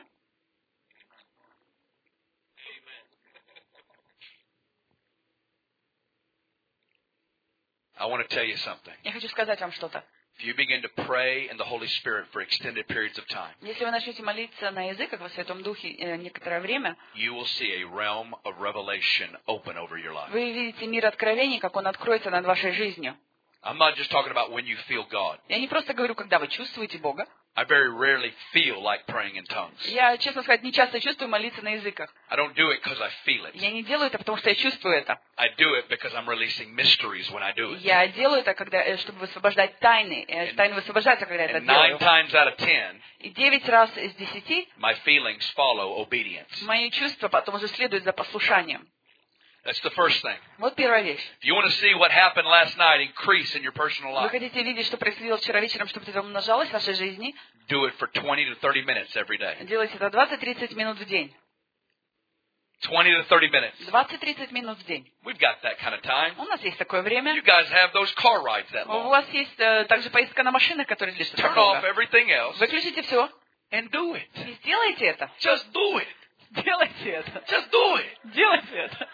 Speaker 3: I want to tell you something.
Speaker 2: я хочу сказать вам что-то.
Speaker 3: If you begin to pray in the Holy Spirit for extended periods of time,
Speaker 2: Если вы начнете молиться на языках во Святом Духе э, некоторое время,
Speaker 3: you will see a realm of revelation open over your life.
Speaker 2: вы видите мир откровений, как он откроется над вашей жизнью.
Speaker 3: I'm not just talking about when you feel God.
Speaker 2: Я не просто говорю, когда вы чувствуете Бога.
Speaker 3: I very rarely feel like praying in tongues.
Speaker 2: Я, честно сказать, не часто чувствую молиться на языках.
Speaker 3: I don't do it because I feel it.
Speaker 2: Я не делаю это, потому что я чувствую это.
Speaker 3: I do it because I'm releasing mysteries when I do it.
Speaker 2: Я делаю это, когда, э, чтобы высвобождать тайны. Э, Тайны высвобождаются, когда я это
Speaker 3: And nine
Speaker 2: делаю.
Speaker 3: times out of ten,
Speaker 2: И девять раз из десяти
Speaker 3: my feelings follow obedience.
Speaker 2: мои чувства потом уже следуют за послушанием.
Speaker 3: That's the first thing.
Speaker 2: Вот первая вещь.
Speaker 3: If you want to see what happened last night increase in your personal
Speaker 2: Вы
Speaker 3: life,
Speaker 2: хотите видеть, что происходило вчера вечером, чтобы это умножалось в вашей жизни?
Speaker 3: do it for twenty to thirty minutes every day.
Speaker 2: Делайте это двадцать-тридцать минут в день.
Speaker 3: twenty to thirty minutes.
Speaker 2: двадцать-тридцать минут в день.
Speaker 3: We've got that kind of time.
Speaker 2: У нас есть такое время.
Speaker 3: You guys have those car rides that
Speaker 2: У
Speaker 3: long.
Speaker 2: вас есть э, также поездка на машинах, которая длится
Speaker 3: Turn
Speaker 2: так
Speaker 3: off
Speaker 2: долго.
Speaker 3: everything else
Speaker 2: Выключите все
Speaker 3: and do it.
Speaker 2: и сделайте это.
Speaker 3: Just do it.
Speaker 2: Делайте это.
Speaker 3: Just do it.
Speaker 2: Делайте это.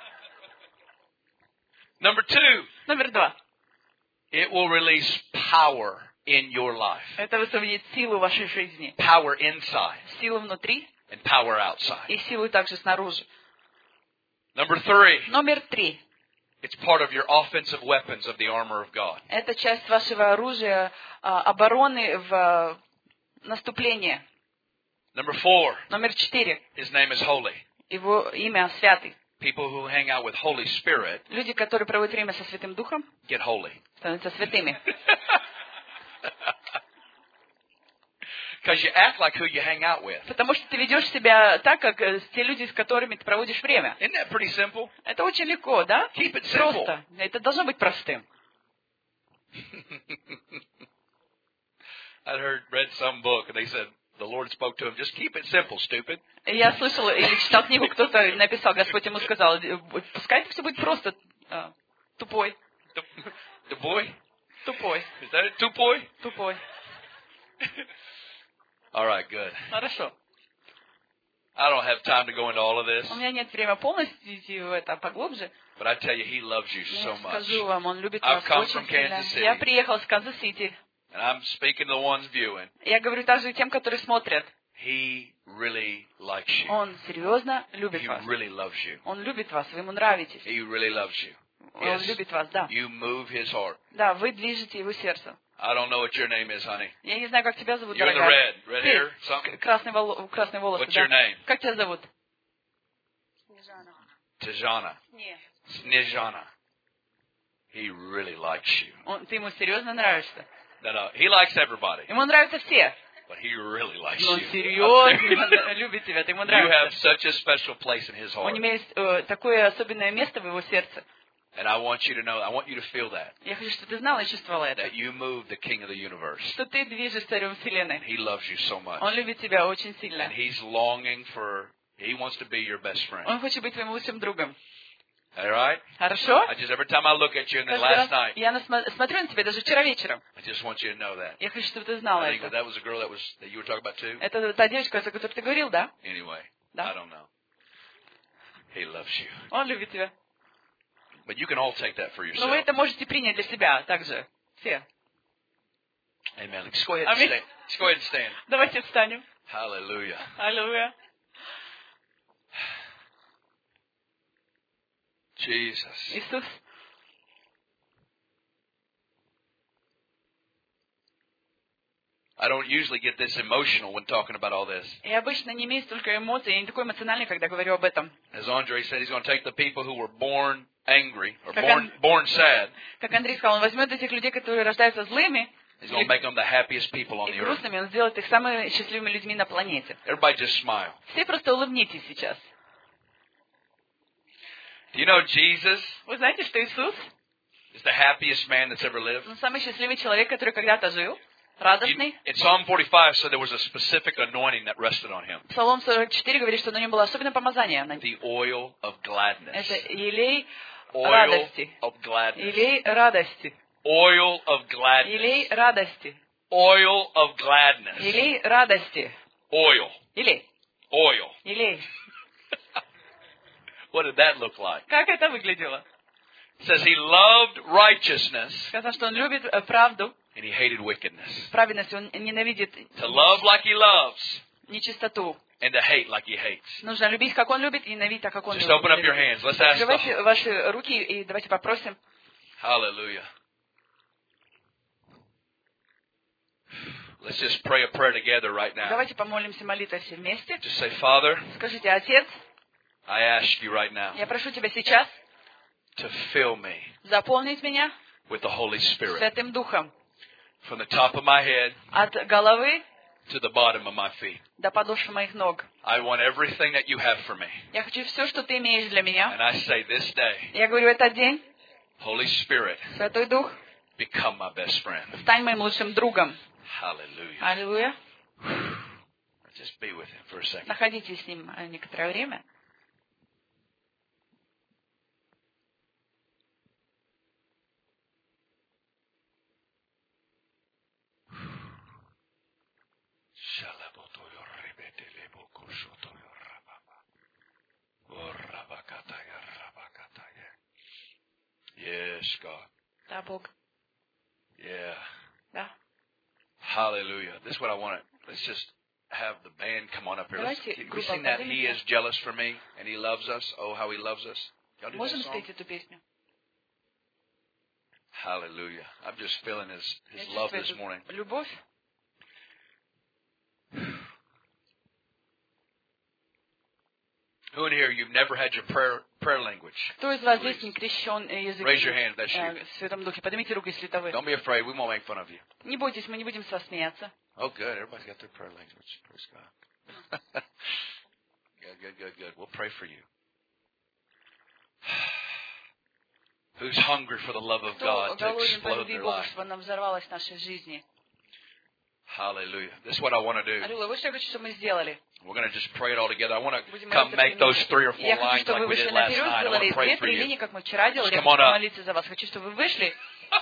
Speaker 3: Number two,
Speaker 2: Номер два.
Speaker 3: it will release power in your life.
Speaker 2: Это высвободит силу в вашей жизни.
Speaker 3: Power inside
Speaker 2: Силу внутри
Speaker 3: and power outside.
Speaker 2: и силу также снаружи.
Speaker 3: Number three,
Speaker 2: Номер три.
Speaker 3: it's part of your offensive weapons of the armor of God.
Speaker 2: Это часть вашего оружия а, обороны в а, наступлении.
Speaker 3: Number four,
Speaker 2: Номер четыре.
Speaker 3: his name is holy.
Speaker 2: Его имя Святый.
Speaker 3: People who hang out with Holy Spirit
Speaker 2: Люди, которые проводят время со Святым Духом,
Speaker 3: get holy.
Speaker 2: становятся святыми.
Speaker 3: Because you act like who you hang out with.
Speaker 2: Потому что ты ведешь себя так, как э, те люди, с которыми ты проводишь время.
Speaker 3: Isn't that pretty simple?
Speaker 2: Это очень легко, да?
Speaker 3: Keep it simple.
Speaker 2: Просто. Это должно быть простым.
Speaker 3: I heard read some book and they said the Lord spoke to him, just keep it simple, stupid.
Speaker 2: Я слышала или читал книгу, кто-то написал, Господь ему сказал, пускай это все будет просто а, тупой,
Speaker 3: The, the boy?
Speaker 2: тупой,
Speaker 3: Is that it? Tupoi?
Speaker 2: тупой.
Speaker 3: All right, good.
Speaker 2: Хорошо.
Speaker 3: I don't have time to go into all of this,
Speaker 2: У меня нет времени полностью идти в это поглубже.
Speaker 3: but I tell you, he loves you
Speaker 2: Но
Speaker 3: so
Speaker 2: я
Speaker 3: much.
Speaker 2: скажу вам, он любит
Speaker 3: I've
Speaker 2: вас
Speaker 3: come
Speaker 2: очень
Speaker 3: from
Speaker 2: сильно.
Speaker 3: Kansas City.
Speaker 2: Я приехал с Канзас-Сити.
Speaker 3: And I'm speaking to the ones viewing.
Speaker 2: Я говорю также и тем, которые смотрят.
Speaker 3: He really likes you.
Speaker 2: Он серьезно любит
Speaker 3: He
Speaker 2: вас.
Speaker 3: really loves you.
Speaker 2: Он любит вас, вы ему нравитесь.
Speaker 3: He really loves you.
Speaker 2: Он
Speaker 3: Yes.
Speaker 2: любит вас, да.
Speaker 3: You move his heart.
Speaker 2: Да, вы движете его сердце.
Speaker 3: I don't know what your name is, honey.
Speaker 2: Я не знаю, как тебя зовут,
Speaker 3: You're in the
Speaker 2: дорогая.
Speaker 3: red. Red
Speaker 2: Ты,
Speaker 3: hair? Something?
Speaker 2: красные, воло- красные волосы,
Speaker 3: What's
Speaker 2: да.
Speaker 3: your name?
Speaker 2: Как тебя зовут?
Speaker 3: Tajana.
Speaker 2: Нет.
Speaker 3: Snejana. He really likes you.
Speaker 2: Он, ты ему серьезно нравишься.
Speaker 3: No, no. He likes everybody,
Speaker 2: Ему нравятся все.
Speaker 3: but he really likes
Speaker 2: Но он
Speaker 3: you.
Speaker 2: серьезно любит тебя, ты ему
Speaker 3: You have
Speaker 2: нравишься.
Speaker 3: such a special place in his
Speaker 2: У
Speaker 3: heart.
Speaker 2: него есть э, такое особенное место в его сердце.
Speaker 3: And I want you to know, I want you to feel that.
Speaker 2: Я хочу, чтобы ты знала и чувствовала это.
Speaker 3: That you move the King of the universe.
Speaker 2: Что ты движешь царем вселенной.
Speaker 3: He loves you so much.
Speaker 2: Он любит тебя очень сильно.
Speaker 3: And he's longing for, he wants to be your best friend.
Speaker 2: Он хочет быть твоим лучшим другом.
Speaker 3: All right?
Speaker 2: Хорошо?
Speaker 3: I just, every time I look at you, and then
Speaker 2: Каждый
Speaker 3: last
Speaker 2: раз
Speaker 3: night,
Speaker 2: я насма- смотрю на тебя, даже вчера вечером.
Speaker 3: I just want you to know that.
Speaker 2: Я хочу, чтобы ты знала
Speaker 3: I think
Speaker 2: это.
Speaker 3: that was a girl that was, that you were talking about too?
Speaker 2: Это та девочка, о которой ты говорил, да?
Speaker 3: Anyway,
Speaker 2: Да.
Speaker 3: I don't know. He loves you.
Speaker 2: Он любит тебя.
Speaker 3: But you can all take that for
Speaker 2: Но вы
Speaker 3: yourself.
Speaker 2: это можете принять для себя также. Все.
Speaker 3: Amen. Just go ahead and
Speaker 2: Amen.
Speaker 3: stand. Just go ahead and stand.
Speaker 2: Давайте встанем.
Speaker 3: Hallelujah.
Speaker 2: Аллилуйя.
Speaker 3: Jesus.
Speaker 2: Иисус.
Speaker 3: I don't usually get this emotional when talking about all this.
Speaker 2: Я обычно не имею столько эмоций, я не такой эмоциональный, когда говорю об этом.
Speaker 3: As Andre said, he's going to take the people who were born angry or
Speaker 2: Как
Speaker 3: born,
Speaker 2: он-
Speaker 3: born sad,
Speaker 2: Как Андрей сказал, он возьмет этих людей, которые рождаются злыми,
Speaker 3: He's going to make them the happiest people on
Speaker 2: и
Speaker 3: the earth.
Speaker 2: грустными, Он сделает их самыми счастливыми людьми на планете.
Speaker 3: Everybody just smile.
Speaker 2: Все просто улыбнитесь сейчас.
Speaker 3: Do you know Jesus
Speaker 2: Вы знаете, что Иисус,
Speaker 3: is the happiest man that's ever lived?
Speaker 2: Он самый счастливый человек, который когда-то жил, радостный.
Speaker 3: In Psalm forty-five said there was a specific anointing that rested on him.
Speaker 2: Псалом сорок четыре говорит, что на нем было особенное помазание.
Speaker 3: The oil of gladness.
Speaker 2: Это елей
Speaker 3: Oil
Speaker 2: радости.
Speaker 3: of gladness.
Speaker 2: Елей радости.
Speaker 3: Oil of gladness.
Speaker 2: Елей радости.
Speaker 3: Oil of gladness.
Speaker 2: Елей радости.
Speaker 3: Oil.
Speaker 2: Елей.
Speaker 3: Oil.
Speaker 2: Елей.
Speaker 3: What did that look like?
Speaker 2: Как это выглядело?
Speaker 3: It says he loved righteousness
Speaker 2: Сказано, что он любит э, правду,
Speaker 3: and he hated wickedness.
Speaker 2: праведность, он ненавидит
Speaker 3: To love like he loves
Speaker 2: нечистоту.
Speaker 3: and to hate like he hates.
Speaker 2: Нужно любить, как он любит, и ненавидеть так, как он
Speaker 3: Just
Speaker 2: любит.
Speaker 3: open up your hands. Let's ask
Speaker 2: Открывайте
Speaker 3: the...
Speaker 2: ваши руки и давайте попросим.
Speaker 3: Hallelujah. Let's just pray a prayer together right now.
Speaker 2: Давайте помолимся молитвой все вместе.
Speaker 3: Just say, Father,
Speaker 2: Скажите, Отец,
Speaker 3: I ask you right now
Speaker 2: я прошу Тебя сейчас
Speaker 3: to fill me
Speaker 2: заполнить меня
Speaker 3: with the Holy Spirit.
Speaker 2: Святым Духом.
Speaker 3: From the top of my head
Speaker 2: От головы
Speaker 3: to the bottom of my feet.
Speaker 2: до подошвы моих ног.
Speaker 3: I want everything that you have for me.
Speaker 2: Я хочу все, что Ты имеешь для меня.
Speaker 3: And I say this day,
Speaker 2: Я говорю, этот день,
Speaker 3: Holy Spirit,
Speaker 2: Святой Дух,
Speaker 3: become my best friend.
Speaker 2: стань моим лучшим другом.
Speaker 3: Hallelujah.
Speaker 2: Аллилуйя.
Speaker 3: Just be with him for a second.
Speaker 2: Находитесь с Ним некоторое время.
Speaker 3: Yes, God.
Speaker 2: Да, Бог.
Speaker 3: Yeah.
Speaker 2: Да.
Speaker 3: Hallelujah. This is what I want to, let's just have the band come on up here. Let's,
Speaker 2: Давайте
Speaker 3: can we
Speaker 2: группа
Speaker 3: sing that He
Speaker 2: поднимется.
Speaker 3: is jealous for me and He loves us. Oh, how He loves us. Y'all do that
Speaker 2: Можем
Speaker 3: song?
Speaker 2: спеть эту песню?
Speaker 3: Hallelujah. I'm just feeling His, His
Speaker 2: Я
Speaker 3: love
Speaker 2: чувствую
Speaker 3: this
Speaker 2: эту
Speaker 3: morning.
Speaker 2: любовь.
Speaker 3: Who in here, you've never had your prayer, prayer language?
Speaker 2: Кто из вас здесь не крещен э, языком
Speaker 3: Raise your hand, that's you.
Speaker 2: э, в Святом Духе? Поднимите руку, если это вы.
Speaker 3: Don't be afraid. We won't make fun of you.
Speaker 2: Не бойтесь, мы не будем с вас смеяться.
Speaker 3: Oh, good. Everybody's got their prayer language. Praise God. Good, good, good, good. We'll pray for you. Who's hungry for the love of
Speaker 2: Кто
Speaker 3: God to
Speaker 2: голоден по
Speaker 3: explode
Speaker 2: любви
Speaker 3: their
Speaker 2: Бога,
Speaker 3: life?
Speaker 2: чтобы она взорвалась в нашей жизни?
Speaker 3: Hallelujah. This is what I want to do.
Speaker 2: Аллилуйя. Вот что я хочу, чтобы мы сделали.
Speaker 3: We're going to just pray it all together. I want to
Speaker 2: Будем
Speaker 3: come
Speaker 2: молиться
Speaker 3: make those
Speaker 2: вместе.
Speaker 3: three or four
Speaker 2: Я хочу,
Speaker 3: lines
Speaker 2: чтобы
Speaker 3: like
Speaker 2: вы
Speaker 3: we
Speaker 2: вышли
Speaker 3: did last
Speaker 2: наперед,
Speaker 3: night. I want
Speaker 2: сделали
Speaker 3: to pray for
Speaker 2: две-три
Speaker 3: you.
Speaker 2: линии, как мы вчера делали. Я
Speaker 3: Come
Speaker 2: хочу
Speaker 3: on up.
Speaker 2: помолиться за вас. Хочу, чтобы вы вышли.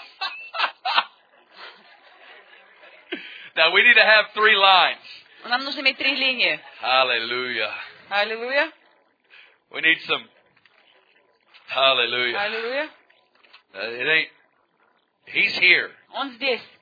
Speaker 3: Now we need to have three lines.
Speaker 2: Нам нужно иметь три линии.
Speaker 3: Hallelujah.
Speaker 2: Аллилуйя.
Speaker 3: We need some. Hallelujah.
Speaker 2: Аллилуйя.
Speaker 3: Uh, it ain't. He's here.
Speaker 2: Он здесь.